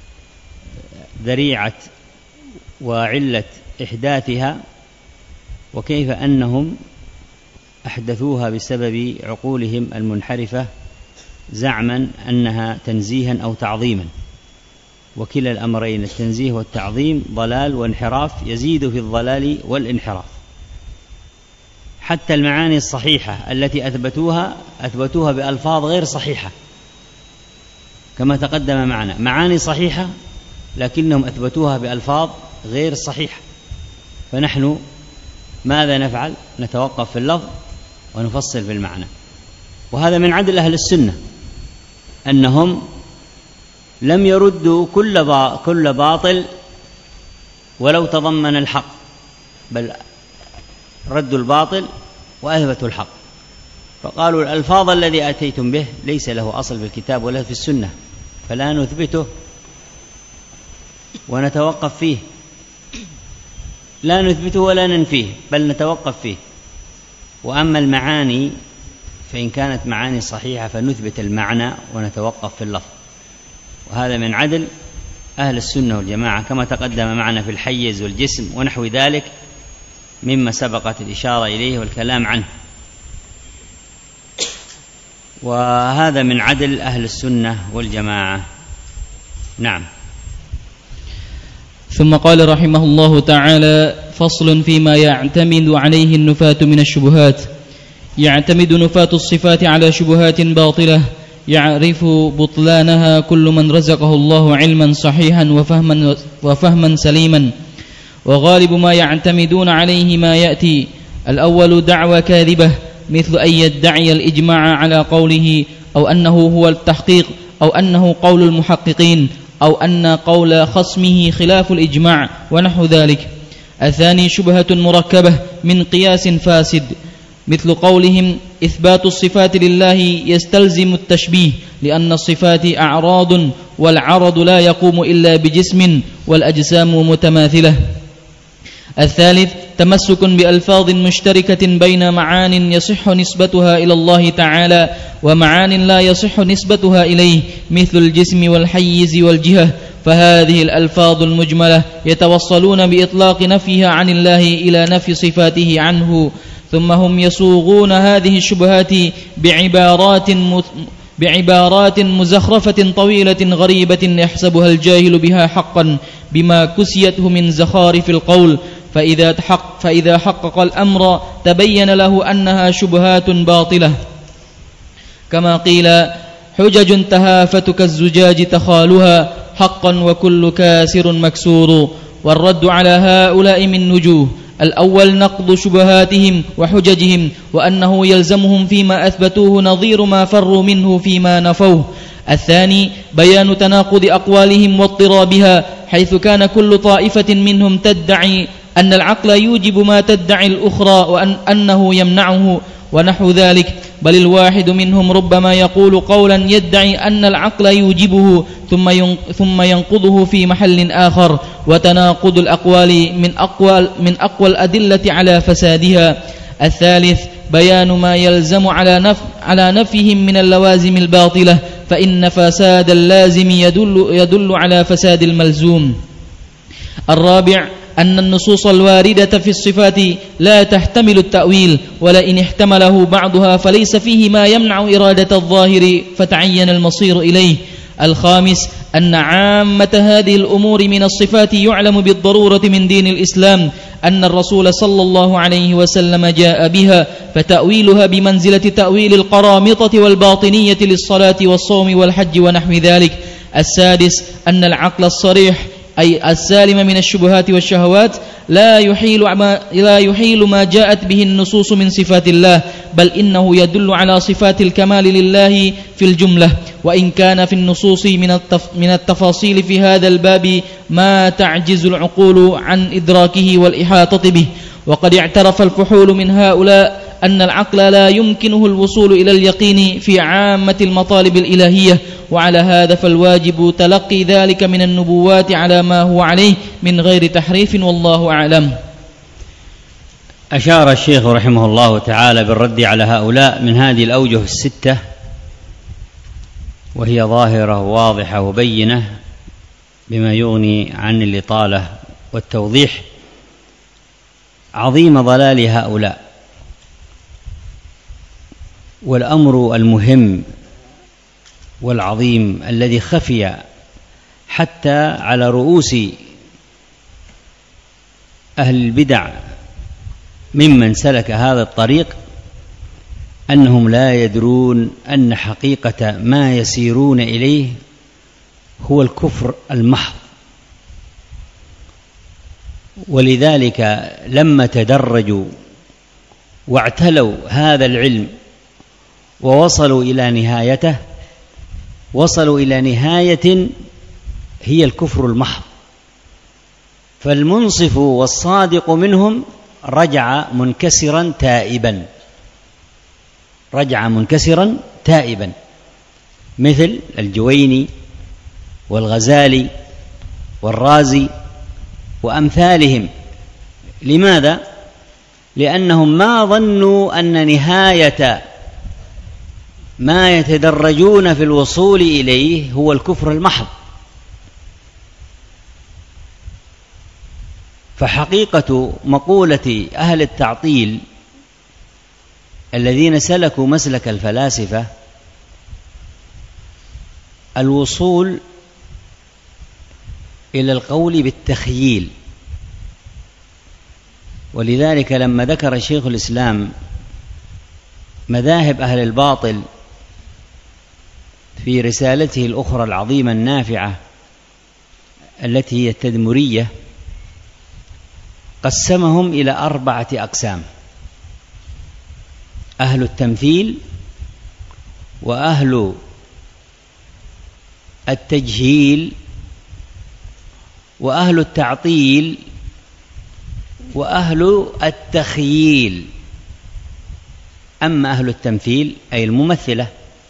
ذريعة وعلة إحداثها، وكيف أنهم أحدثوها بسبب عقولهم المنحرفة زعما أنها تنزيها أو تعظيما، وكلا الأمرين التنزيه والتعظيم ضلال وانحراف يزيد في الضلال والانحراف. حتى المعاني الصحيحة التي أثبتوها أثبتوها بألفاظ غير صحيحة، كما تقدم معنا، معاني صحيحة لكنهم أثبتوها بألفاظ غير صحيحة. فنحن ماذا نفعل؟ نتوقف في اللفظ ونفصل في المعنى. وهذا من عدل أهل السنة أنهم لم يردوا كل باطل ولو تضمن الحق، بل ردوا الباطل وأثبتوا الحق. فقالوا: الألفاظ الذي أتيتم به ليس له أصل في الكتاب ولا في السنة، فلا نثبته ونتوقف فيه، لا نثبته ولا ننفيه، بل نتوقف فيه. وأما المعاني فإن كانت معاني صحيحة فنثبت المعنى ونتوقف في اللفظ. وهذا من عدل أهل السنة والجماعة، كما تقدم معنا في الحيز والجسم ونحو ذلك مما سبقت الإشارة إليه والكلام عنه. وهذا من عدل أهل السنة والجماعة. نعم. ثم قال رحمه الله تعالى: فصل فيما يعتمد عليه النفاة من الشبهات. يعتمد نفاة الصفات على شبهات باطلة يعرف بطلانها كل من رزقه الله علما صحيحا وفهما, وفهما سليما. وغالب ما يعتمدون عليه ما يأتي: الأول دعوى كاذبة، مثل أن يدعي الإجماع على قوله أو أنه هو التحقيق أو أنه قول المحققين أو أن قول خصمه خلاف الإجماع ونحو ذلك. الثاني شبهة مركبة من قياس فاسد، مثل قولهم إثبات الصفات لله يستلزم التشبيه، لأن الصفات أعراض والعرض لا يقوم إلا بجسم والأجسام متماثلة. الثالث تمسك بألفاظ مشتركة بين معان يصح نسبتها إلى الله تعالى ومعان لا يصح نسبتها إليه، مثل الجسم والحيز والجهة، فهذه الألفاظ المجملة يتوصلون بإطلاق نفيها عن الله إلى نفي صفاته عنه، ثم هم يصوغون هذه الشبهات بعبارات بعبارات مزخرفة طويلة غريبة يحسبها الجاهل بها حقا بما كسيته من زخارف القول، فإذا تحق فإذا حقق الأمر تبين له أنها شبهات باطلة، كما قيل حجج تهافت كالزجاج تخالها حقا وكل كاسر مكسور. والرد على هؤلاء من وجوه: الأول نقض شبهاتهم وحججهم، وأنه يلزمهم فيما أثبتوه نظير ما فروا منه فيما نفوه. الثاني بيان تناقض أقوالهم واضطرابها، حيث كان كل طائفة منهم تدعي أن العقل يوجب ما تدعي الأخرى وأن أنه يمنعه ونحو ذلك، بل الواحد منهم ربما يقول قولا يدعي أن العقل يوجبه ثم ثم ينقضه في محل آخر، وتناقض الأقوال من أقوى من أقوى الأدلة على فسادها. الثالث بيان ما يلزم على نف على نفيهم من اللوازم الباطلة، فإن فساد اللازم يدل يدل على فساد الملزوم. الرابع أن النصوص الواردة في الصفات لا تحتمل التأويل، ولئن احتمله بعضها فليس فيه ما يمنع إرادة الظاهر فتعين المصير إليه. الخامس أن عامة هذه الأمور من الصفات يعلم بالضرورة من دين الإسلام، أن الرسول صلى الله عليه وسلم جاء بها، فتأويلها بمنزلة تأويل القرامطة والباطنية للصلاة والصوم والحج ونحو ذلك. السادس أن العقل الصريح أي السالم من الشبهات والشهوات لا يحيل ما لا يحيل ما جاءت به النصوص من صفات الله، بل إنه يدل على صفات الكمال لله في الجملة، وإن كان في النصوص من التف من التفاصيل في هذا الباب ما تعجز العقول عن إدراكه والإحاطة به. وقد اعترف الفحول من هؤلاء أن العقل لا يمكنه الوصول إلى اليقين في عامة المطالب الإلهية، وعلى هذا فالواجب تلقي ذلك من النبوات على ما هو عليه من غير تحريف، والله أعلم. أشار الشيخ رحمه الله تعالى بالرد على هؤلاء من هذه الأوجه الستة، وهي ظاهرة واضحة وبينة بما يغني عن الإطالة والتوضيح، عظيم ضلال هؤلاء. والأمر المهم والعظيم الذي خفي حتى على رؤوس أهل البدع ممن سلك هذا الطريق أنهم لا يدرون أن حقيقة ما يسيرون إليه هو الكفر المحض. ولذلك لما تدرجوا واعتلوا هذا العلم ووصلوا إلى نهايته، وصلوا إلى نهاية هي الكفر المحض. فالمنصف والصادق منهم رجع منكسرا تائبا، رجع منكسرا تائبا، مثل الجويني والغزالي والرازي وأمثالهم. لماذا؟ لأنهم ما ظنوا أن نهاية ما يتدرجون في الوصول إليه هو الكفر المحض. فحقيقة مقولة أهل التعطيل الذين سلكوا مسلك الفلاسفة الوصول إلى القول بالتخييل. ولذلك لما ذكر شيخ الإسلام مذاهب أهل الباطل في رسالته الأخرى العظيمة النافعة التي هي التدمرية، قسمهم إلى أربعة أقسام: أهل التمثيل، وأهل التجهيل وأهل التعطيل وأهل التخييل. أما أهل التمثيل أي الممثلة،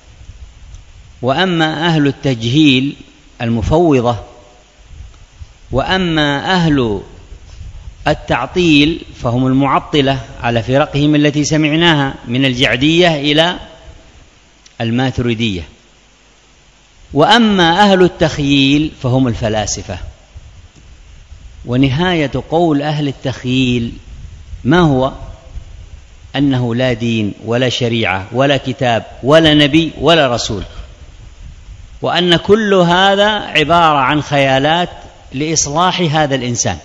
وأما أهل التجهيل المفوضة، وأما أهل التعطيل فهم المعطلة على فرقهم التي سمعناها من الجعدية إلى الماتريدية. وأما أهل التخييل فهم الفلاسفة. ونهاية قول أهل التخييل ما هو؟ أنه لا دين ولا شريعة ولا كتاب ولا نبي ولا رسول، وأن كل هذا عبارة عن خيالات لإصلاح هذا الإنسان.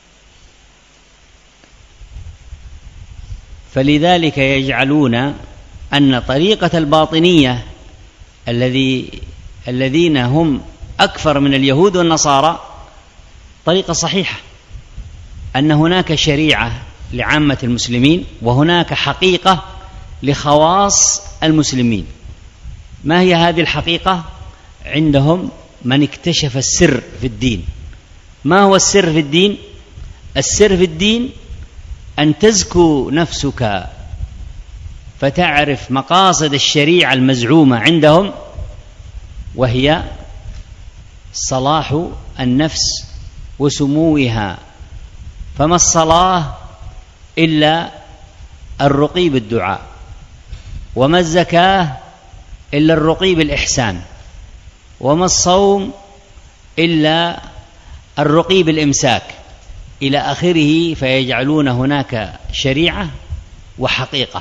فلذلك يجعلون أن طريقة الباطنية الذي الذين هم أكثر من اليهود والنصارى طريقة صحيحة، أن هناك شريعة لعامة المسلمين وهناك حقيقة لخواص المسلمين. ما هي هذه الحقيقة؟ عندهم من اكتشف السر في الدين. ما هو السر في الدين؟ السر في الدين أن تزكو نفسك فتعرف مقاصد الشريعة المزعومة عندهم، وهي صلاح النفس وسموها. فما الصلاة إلا الرقي بالدعاء، وما الزكاة إلا الرقي بالإحسان، وما الصوم إلا الرقي بالإمساك، إلى آخره. فيجعلون هناك شريعة وحقيقة.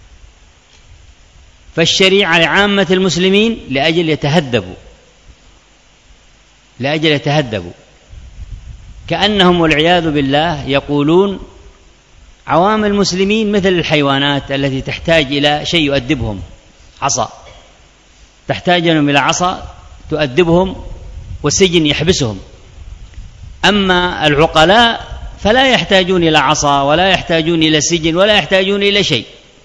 فالشريعة لعامة المسلمين لأجل يتهذبوا لأجل يتهذبوا كأنهم والعياذ بالله يقولون عوام المسلمين مثل الحيوانات التي تحتاج إلى شيء يؤدبهم، عصا، تحتاجهم إلى عصا تؤدبهم والسجن يحبسهم. أما العقلاء فلا يحتاجون إلى عصا ولا يحتاجون إلى سجن ولا يحتاجون إلى شيء،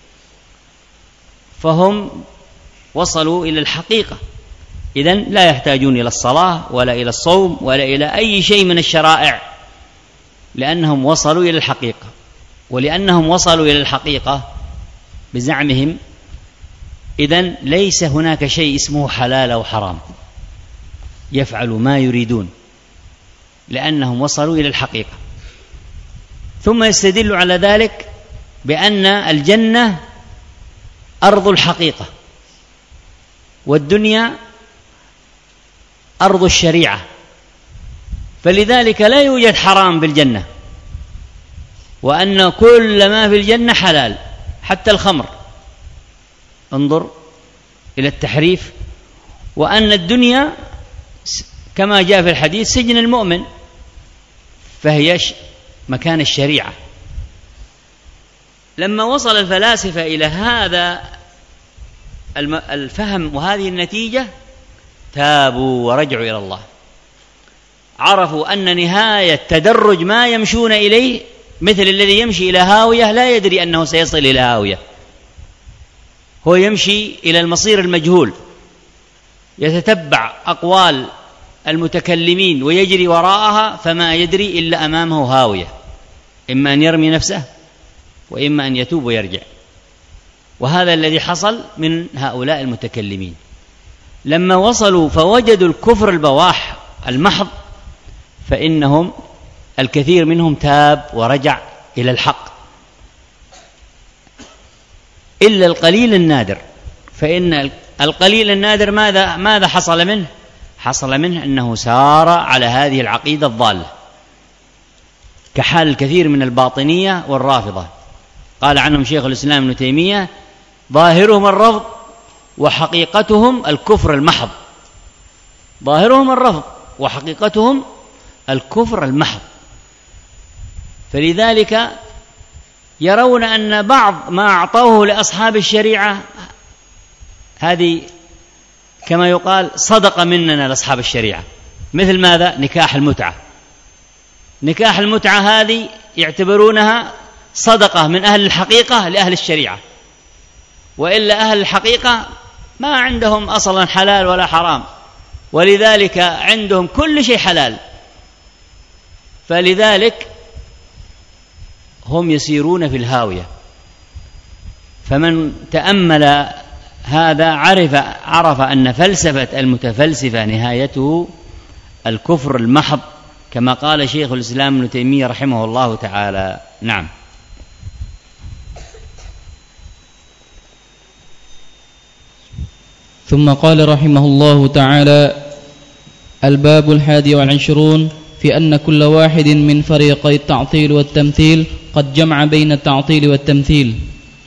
فهم وصلوا إلى الحقيقة. إذن لا يحتاجون إلى الصلاة ولا إلى الصوم ولا إلى أي شيء من الشرائع، لأنهم وصلوا إلى الحقيقة. ولأنهم وصلوا إلى الحقيقة بزعمهم، إذن ليس هناك شيء اسمه حلال أو حرام، يفعلوا ما يريدون لأنهم وصلوا إلى الحقيقة. ثم يستدل على ذلك بأن الجنة أرض الحقيقة والدنيا أرض الشريعة، فلذلك لا يوجد حرام في الجنة، وأن كل ما في الجنة حلال حتى الخمر، انظر إلى التحريف. وأن الدنيا كما جاء في الحديث سجن المؤمن، فهي مكان الشريعة. لما وصل الفلاسفة إلى هذا الفهم وهذه النتيجة تابوا ورجعوا إلى الله، عرفوا أن نهاية تدرج ما يمشون إليه مثل الذي يمشي إلى هاوية لا يدري أنه سيصل إلى هاوية، هو يمشي إلى المصير المجهول، يتتبع أقوال المتكلمين ويجري وراءها فما يدري إلا أمامه هاوية، إما أن يرمي نفسه وإما أن يتوب ويرجع. وهذا الذي حصل من هؤلاء المتكلمين لما وصلوا فوجدوا الكفر البواح المحض، فإنهم الكثير منهم تاب ورجع إلى الحق، إلا القليل النادر. فإن القليل النادر ماذا ماذا حصل منه؟ حصل منه أنه سار على هذه العقيدة الضالة، كحال الكثير من الباطنية والرافضة. قال عنهم شيخ الإسلام ابن تيمية: ظاهرهم الرفض وحقيقتهم الكفر المحض. ظاهرهم الرفض وحقيقتهم الكفر المحض. فلذلك يرون أن بعض ما أعطوه لأصحاب الشريعة هذه كما يقال صدقة مننا لأصحاب الشريعة. مثل ماذا؟ نكاح المتعة. نكاح المتعة هذه يعتبرونها صدقة من أهل الحقيقة لأهل الشريعة، وإلا أهل الحقيقة ما عندهم أصلا حلال ولا حرام، ولذلك عندهم كل شيء حلال، فلذلك هم يسيرون في الهاوية. فمن تأمل هذا عرف عرف أن فلسفة المتفلسفة نهايته الكفر المحض، كما قال شيخ الإسلام ابن تيمية رحمه الله تعالى. نعم. ثم قال رحمه الله تعالى: الباب الحادي والعشرون في أن كل واحد من فريقي التعطيل والتمثيل قد جمع بين التعطيل والتمثيل.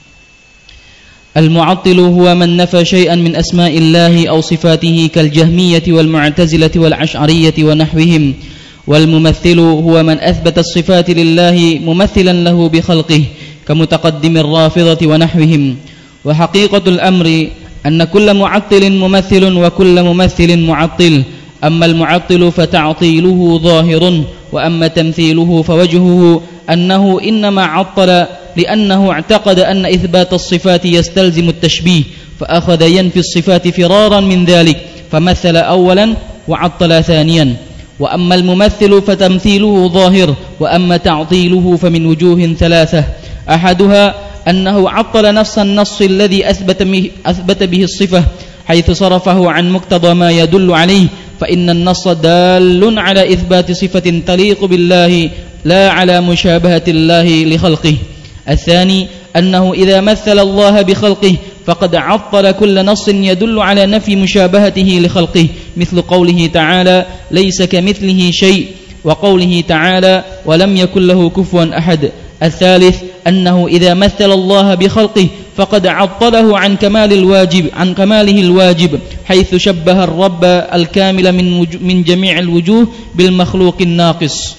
المعطل هو من نفى شيئا من أسماء الله أو صفاته كالجهمية والمعتزلة والأشعرية ونحوهم. والممثل هو من أثبت الصفات لله ممثلا له بخلقه كمتقدم الرافضة ونحوهم. وحقيقة الأمر أن كل معطل ممثل وكل ممثل معطل، أما المعطل فتعطيله ظاهر، وأما تمثيله فوجهه أنه إنما عطل لأنه اعتقد أن إثبات الصفات يستلزم التشبيه، فأخذ ينفي الصفات فرارا من ذلك، فمثل أولا وعطل ثانيا. وأما الممثل فتمثيله ظاهر، وأما تعطيله فمن وجوه ثلاثة: أحدها أنه عطل نفس النص الذي أثبت به الصفة، حيث صرفه عن مقتضى ما يدل عليه، فإن النص دال على إثبات صفة تليق بالله لا على مشابهة الله لخلقه. الثاني أنه إذا مثل الله بخلقه فقد عطل كل نص يدل على نفي مشابهته لخلقه، مثل قوله تعالى: ليس كمثله شيء، وقوله تعالى: ولم يكن له كفوا أحد. الثالث أنه إذا مثل الله بخلقه فقد عطله عن كمال الواجب عن كماله الواجب، حيث شبه الرب الكامل من من جميع الوجوه بالمخلوق الناقص.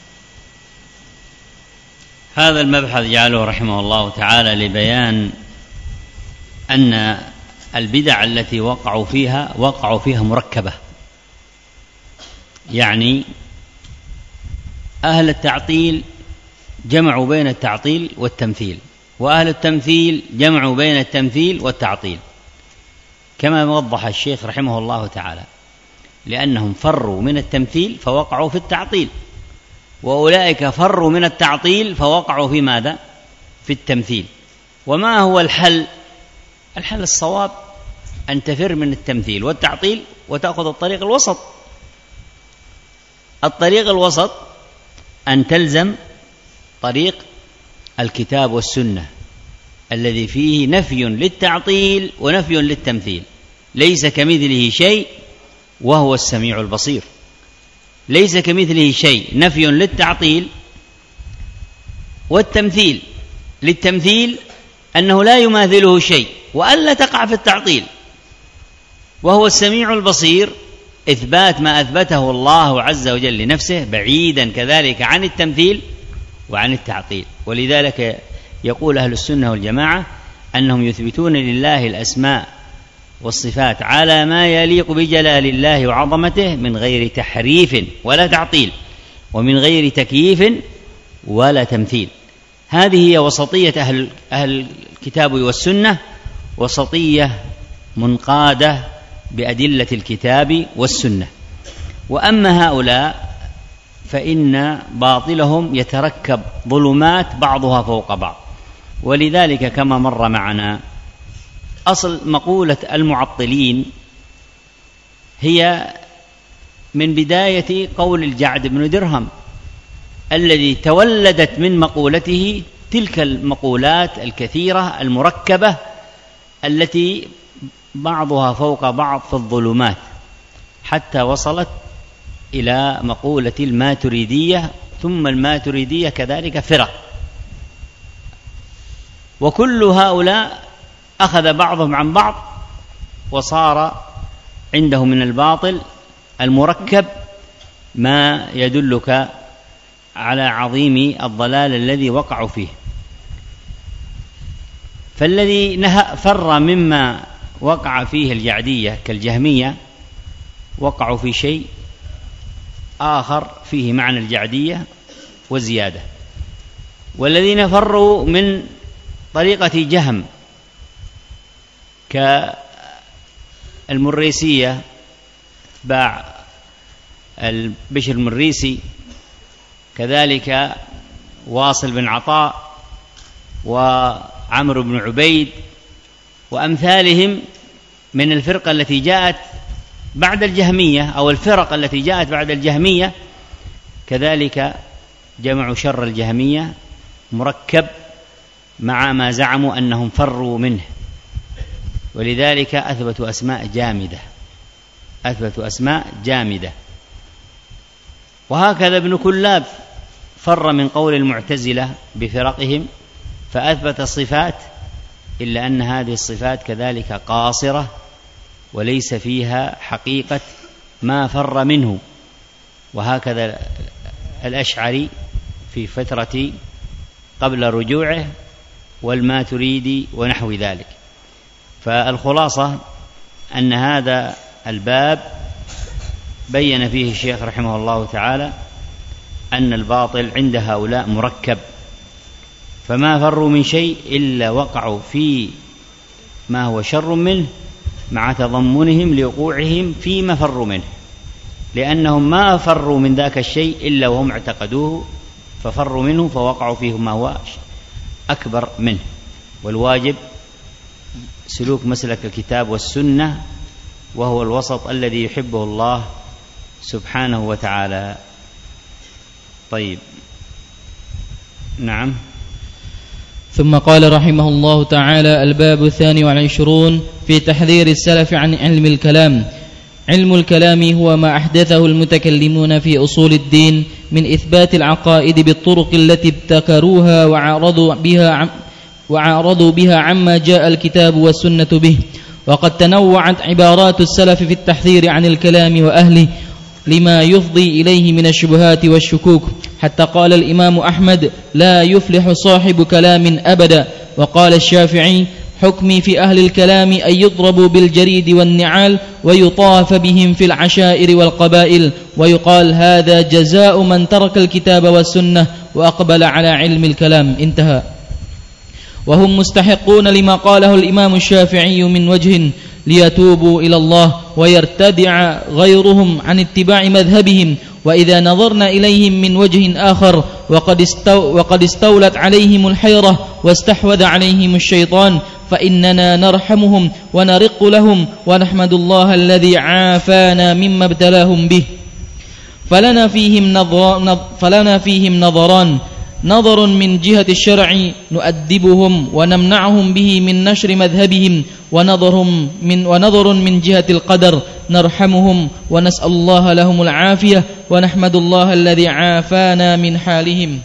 هذا المبحث جعله رحمه الله تعالى لبيان أن البدع التي وقعوا فيها وقعوا فيها مركبة، يعني أهل التعطيل جمعوا بين التعطيل والتمثيل، وأهل التمثيل جمعوا بين التمثيل والتعطيل، كما وضح الشيخ رحمه الله تعالى، لأنهم فروا من التمثيل فوقعوا في التعطيل، وأولئك فروا من التعطيل فوقعوا في ماذا؟ في التمثيل. وما هو الحل؟ الحل الصواب أن تفر من التمثيل والتعطيل وتأخذ الطريق الوسط. الطريق الوسط أن تلزم طريق الكتاب والسنة الذي فيه نفي للتعطيل ونفي للتمثيل. ليس كمثله شيء وهو السميع البصير. ليس كمثله شيء نفي للتعطيل والتمثيل. للتمثيل أنه لا يماثله شيء وألا تقع في التعطيل، وهو السميع البصير إثبات ما أثبته الله عز وجل لنفسه بعيدا كذلك عن التمثيل وعن التعطيل. ولذلك يقول أهل السنة والجماعة أنهم يثبتون لله الأسماء والصفات على ما يليق بجلال الله وعظمته من غير تحريف ولا تعطيل، ومن غير تكييف ولا تمثيل. هذه هي وسطية أهل, أهل الكتاب والسنة، وسطية منقادة بأدلة الكتاب والسنة. وأما هؤلاء فإن باطلهم يتركب ظلمات بعضها فوق بعض. ولذلك كما مر معنا أصل مقولة المعطلين هي من بداية قول الجعد بن درهم الذي تولدت من مقولته تلك المقولات الكثيرة المركبة التي بعضها فوق بعض في الظلمات، حتى وصلت إلى مقولة الماتريدية، ثم الماتريدية كذلك فرق. وكل هؤلاء أخذ بعضهم عن بعض وصار عنده من الباطل المركب ما يدلك على عظيم الضلال الذي وقعوا فيه. فالذي فر مما وقع فيه الجعدية كالجهمية وقعوا في شيء آخر فيه معنى الجعدية وزيادة. والذين فروا من طريقة جهم المريسية أتباع بشر المريسي، كذلك واصل بن عطاء وعمرو بن عبيد وأمثالهم من الفرقة التي جاءت بعد الجهمية أو الفرق التي جاءت بعد الجهمية، كذلك جمعوا شر الجهمية مركب مع ما زعموا أنهم فروا منه، ولذلك أثبتوا أسماء جامدة أثبتوا أسماء جامدة. وهكذا ابن كلاب فر من قول المعتزلة بفرقهم فأثبت الصفات، إلا أن هذه الصفات كذلك قاصرة وليس فيها حقيقة ما فر منه. وهكذا الأشعري في فترة قبل رجوعه والماتريدي ونحو ذلك. فالخلاصة أن هذا الباب بين فيه الشيخ رحمه الله تعالى أن الباطل عند هؤلاء مركب، فما فروا من شيء إلا وقعوا في ما هو شر منه مع تضمنهم لوقوعهم فيما فروا منه، لأنهم ما فروا من ذاك الشيء إلا وهم اعتقدوه ففروا منه فوقعوا فيه ما هو أكبر منه. والواجب سلوك مسلك الكتاب والسنة، وهو الوسط الذي يحبه الله سبحانه وتعالى. طيب، نعم. ثم قال رحمه الله تعالى: الباب الثاني والعشرون في تحذير السلف عن علم الكلام. علم الكلام هو ما أحدثه المتكلمون في أصول الدين من إثبات العقائد بالطرق التي ابتكروها وعارضوا بها وعارضوا بها عما جاء الكتاب والسنة به. وقد تنوعت عبارات السلف في التحذير عن الكلام وأهله لما يفضي إليه من الشبهات والشكوك، حتى قال الإمام أحمد: لا يفلح صاحب كلام أبدا. وقال الشافعي: حكمي في أهل الكلام أن يضربوا بالجريد والنعال ويطاف بهم في العشائر والقبائل، ويقال هذا جزاء من ترك الكتاب والسنة وأقبل على علم الكلام. انتهى. وهم مستحقون لما قاله الإمام الشافعي من وجه: ليتوبوا إلى الله ويرتدع غيرهم عن اتباع مذهبهم. وإذا نظرنا إليهم من وجه آخر وقد, استو وقد استولت عليهم الحيرة واستحوذ عليهم الشيطان، فإننا نرحمهم ونرق لهم ونحمد الله الذي عافانا مما ابتلاهم به. فلنا فيهم, نظر فلنا فيهم نظران: نظر من جهة الشرع نؤدبهم ونمنعهم به من نشر مذهبهم، ونظر من, ونظر من جهة القدر نرحمهم ونسأل الله لهم العافية ونحمد الله الذي عافانا من حالهم.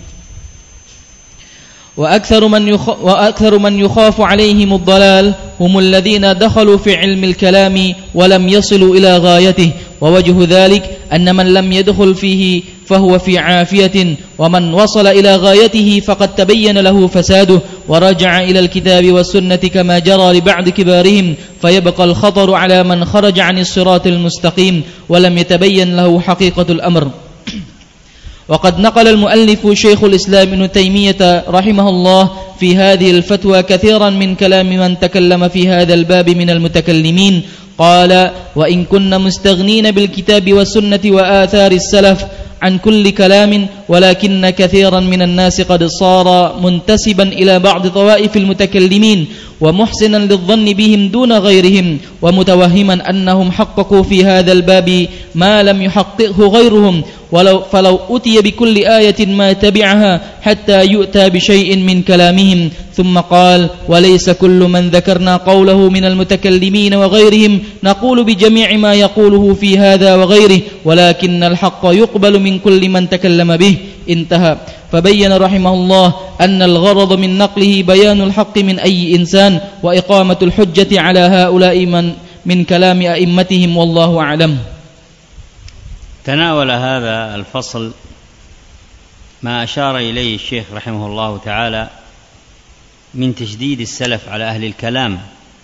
وأكثر من, يخ وأكثر من يخاف عليهم الضلال هم الذين دخلوا في علم الكلام ولم يصلوا إلى غايته. ووجه ذلك أن من لم يدخل فيه فهو في عافية، ومن وصل إلى غايته فقد تبين له فساده ورجع إلى الكتاب والسنة كما جرى لبعض كبارهم، فيبقى الخطر على من خرج عن الصراط المستقيم ولم يتبين له حقيقة الأمر. وقد نقل المؤلف شيخ الإسلام ابن تيمية رحمه الله في هذه الفتوى كثيرا من كلام من تكلم في هذا الباب من المتكلمين. قال: وإن كنا مستغنين بالكتاب والسنة وآثار السلف عن كل كلام، ولكن كثيرا من الناس قد صار منتسبا إلى بعض طوائف المتكلمين ومحسنا للظن بهم دون غيرهم، ومتوهما أنهم حققوا في هذا الباب ما لم يحققه غيرهم، ولو فلو أتي بكل آية ما تبعها حتى يؤتى بشيء من كلامهم. ثم قال: وليس كل من ذكرنا قوله من المتكلمين وغيرهم نقول بجميع ما يقوله في هذا وغيره، ولكن الحق يقبل من كل من تكلم به. انتهى. فبين رحمه الله أن الغرض من نقله بيان الحق من أي إنسان وإقامة الحجة على هؤلاء من, من كلام أئمتهم، والله أعلم. تناول هذا الفصل ما أشار إليه الشيخ رحمه الله تعالى من تشديد السلف على أهل الكلام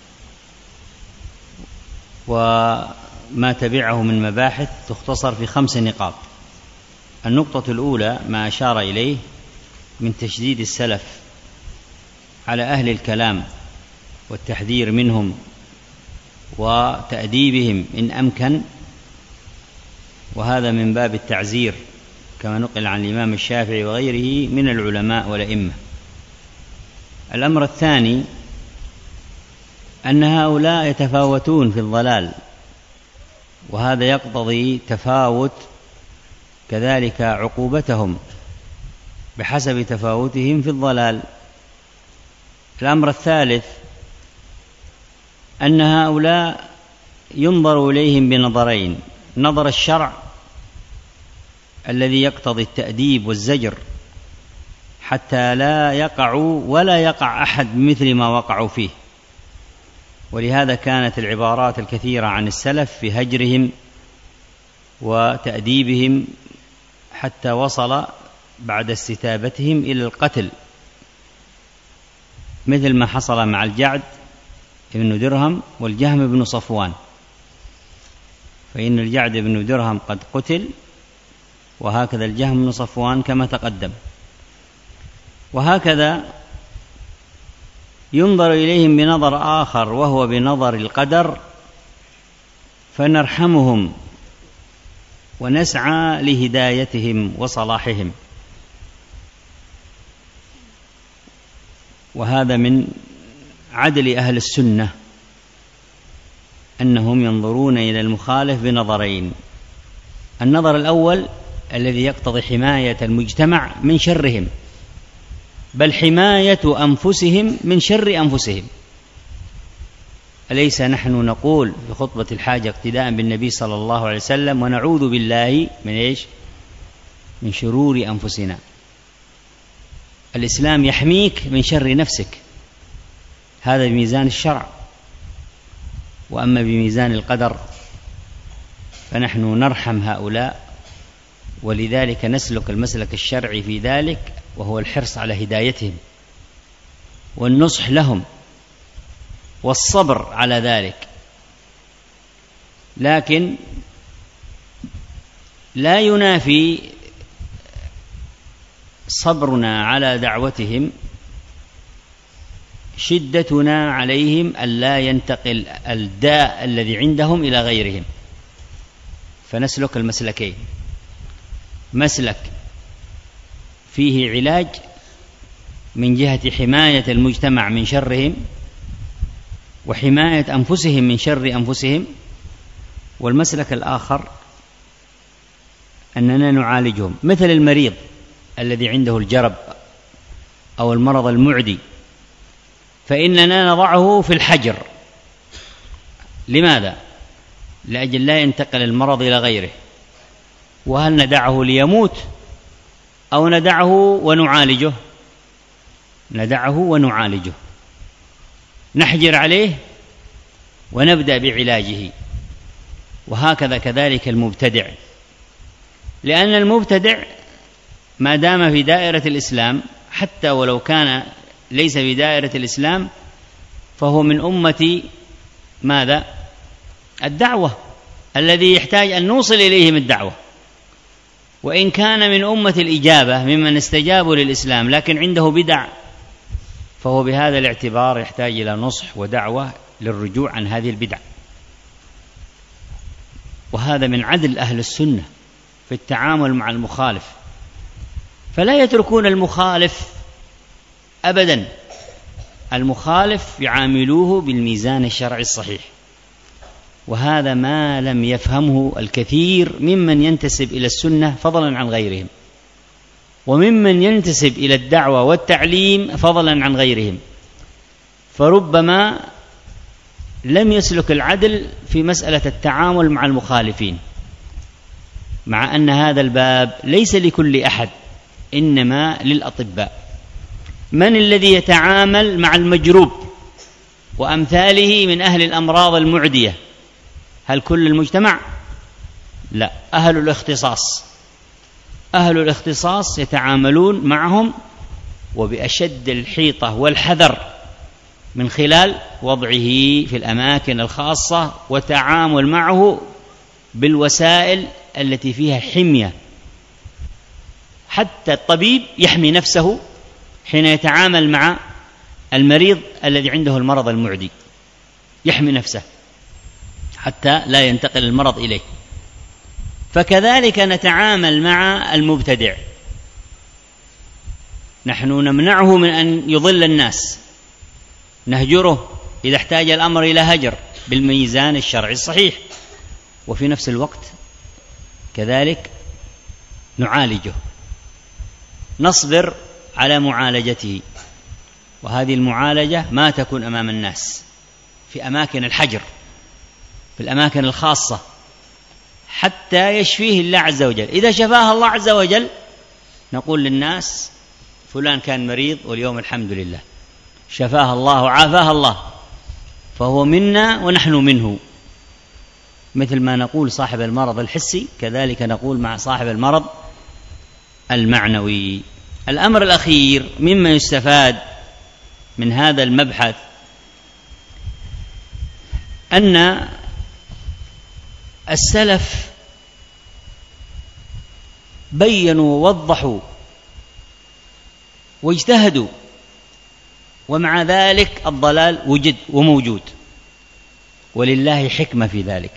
وما تبعه من مباحث تختصر في خمس نقاط. النقطة الأولى ما أشار إليه من تشديد السلف على أهل الكلام والتحذير منهم وتأديبهم إن أمكن، وهذا من باب التعزير كما نقل عن الإمام الشافعي وغيره من العلماء والأئمة. الأمر الثاني أن هؤلاء يتفاوتون في الضلال، وهذا يقتضي تفاوت كذلك عقوبتهم بحسب تفاوتهم في الضلال. الأمر الثالث أن هؤلاء ينظر إليهم بنظرين: نظر الشرع الذي يقتضي التأديب والزجر حتى لا يقعوا ولا يقع أحد بمثل ما وقعوا فيه، ولهذا كانت العبارات الكثيرة عن السلف في هجرهم وتأديبهم حتى وصل بعد استتابتهم إلى القتل، مثل ما حصل مع الجعد بن درهم والجهم بن صفوان، فإن الجعد بن درهم قد قتل، وهكذا الجهم بن صفوان كما تقدم. وهكذا ينظر إليهم بنظر آخر وهو بنظر القدر، فنرحمهم ونسعى لهدايتهم وصلاحهم، وهذا من عدل أهل السنة أنهم ينظرون إلى المخالف بنظرين: النظر الأول الذي يقتضي حماية المجتمع من شرهم، بل حماية أنفسهم من شر أنفسهم. أليس نحن نقول في خطبة الحاجة اقتداء بالنبي صلى الله عليه وسلم: ونعوذ بالله من إيش؟ من شرور أنفسنا. الإسلام يحميك من شر نفسك، هذا بميزان الشرع. وأما بميزان القدر فنحن نرحم هؤلاء، ولذلك نسلك المسلك الشرعي في ذلك، وهو الحرص على هدايتهم والنصح لهم والصبر على ذلك. لكن لا ينافي صبرنا على دعوتهم شدتنا عليهم ألا ينتقل الداء الذي عندهم إلى غيرهم، فنسلك المسلكين: مسلك فيه علاج من جهة حماية المجتمع من شرهم وحماية أنفسهم من شر أنفسهم، والمسلك الآخر أننا نعالجهم، مثل المريض الذي عنده الجرب أو المرض المعدي، فإننا نضعه في الحجر. لماذا؟ لأجل لا ينتقل المرض إلى غيره. وهل ندعه ليموت أو ندعه ونعالجه؟ ندعه ونعالجه، نحجر عليه ونبدأ بعلاجه. وهكذا كذلك المبتدع، لأن المبتدع ما دام في دائرة الإسلام، حتى ولو كان ليس في دائرة الإسلام، فهو من أمة ماذا؟ الدعوة، الذي يحتاج أن نوصل إليهم الدعوة. وإن كان من أمة الإجابة ممن استجابوا للإسلام لكن عنده بدع، فهو بهذا الاعتبار يحتاج إلى نصح ودعوة للرجوع عن هذه البدع. وهذا من عدل أهل السنة في التعامل مع المخالف، فلا يتركون المخالف أبدا، المخالف يعاملوه بالميزان الشرعي الصحيح. وهذا ما لم يفهمه الكثير ممن ينتسب إلى السنة فضلا عن غيرهم، وممن ينتسب إلى الدعوة والتعليم فضلا عن غيرهم، فربما لم يسلك العدل في مسألة التعامل مع المخالفين، مع أن هذا الباب ليس لكل أحد، إنما للأطباء. من الذي يتعامل مع المجروب وأمثاله من أهل الأمراض المعدية؟ هل كل المجتمع؟ لا، أهل الاختصاص. أهل الاختصاص يتعاملون معهم وبأشد الحيطة والحذر، من خلال وضعه في الأماكن الخاصة وتعامل معه بالوسائل التي فيها حمية. حتى الطبيب يحمي نفسه حين يتعامل مع المريض الذي عنده المرض المعدي، يحمي نفسه حتى لا ينتقل المرض إليه. فكذلك نتعامل مع المبتدع، نحن نمنعه من أن يضل الناس، نهجره إذا احتاج الأمر إلى هجر بالميزان الشرعي الصحيح، وفي نفس الوقت كذلك نعالجه، نصبر على معالجته. وهذه المعالجة ما تكون أمام الناس، في أماكن الحجر، في الأماكن الخاصة، حتى يشفيه الله عز وجل. إذا شفاه الله عز وجل نقول للناس فلان كان مريض واليوم الحمد لله شفاه الله وعافاه الله، فهو منا ونحن منه. مثل ما نقول صاحب المرض الحسي كذلك نقول مع صاحب المرض المعنوي. الأمر الأخير مما يستفاد من هذا المبحث أن السلف بيّنوا ووضحوا واجتهدوا، ومع ذلك الضلال وجد وموجود، ولله حكمة في ذلك،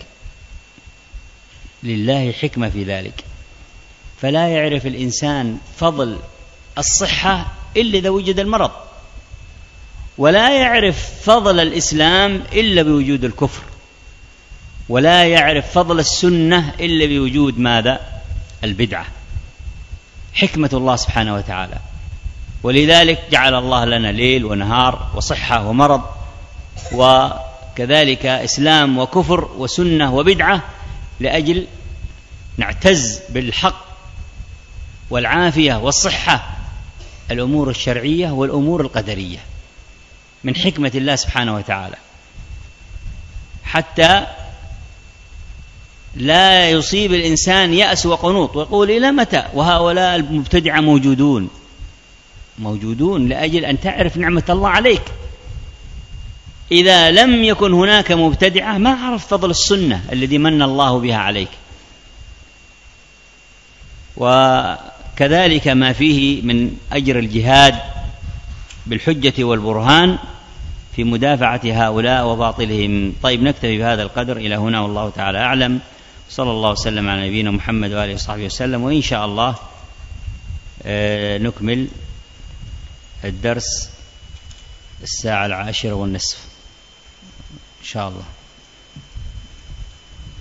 لله حكمة في ذلك. فلا يعرف الإنسان فضل الصحة إلا إذا وجد المرض، ولا يعرف فضل الإسلام إلا بوجود الكفر، ولا يعرف فضل السنة إلا بوجود ماذا؟ البدعة. حكمة الله سبحانه وتعالى. ولذلك جعل الله لنا ليل ونهار وصحة ومرض، وكذلك إسلام وكفر وسنة وبدعة، لأجل نعتز بالحق والعافية والصحة، الأمور الشرعية والأمور القدرية، من حكمة الله سبحانه وتعالى، حتى لا يصيب الإنسان يأس وقنوط ويقول إلى متى؟ وهؤلاء المبتدعة موجودون موجودون لأجل أن تعرف نعمة الله عليك. إذا لم يكن هناك مبتدعة ما عرف فضل السنة الذي من الله بها عليك. وكذلك ما فيه من أجر الجهاد بالحجة والبرهان في مدافعة هؤلاء وباطلهم. طيب، نكتفي بهذا القدر إلى هنا، والله تعالى أعلم. صلى الله وسلم على نبينا محمد وآله وصحبه وسلم. وإن شاء الله نكمل الدرس الساعة العاشرة والنصف إن شاء الله.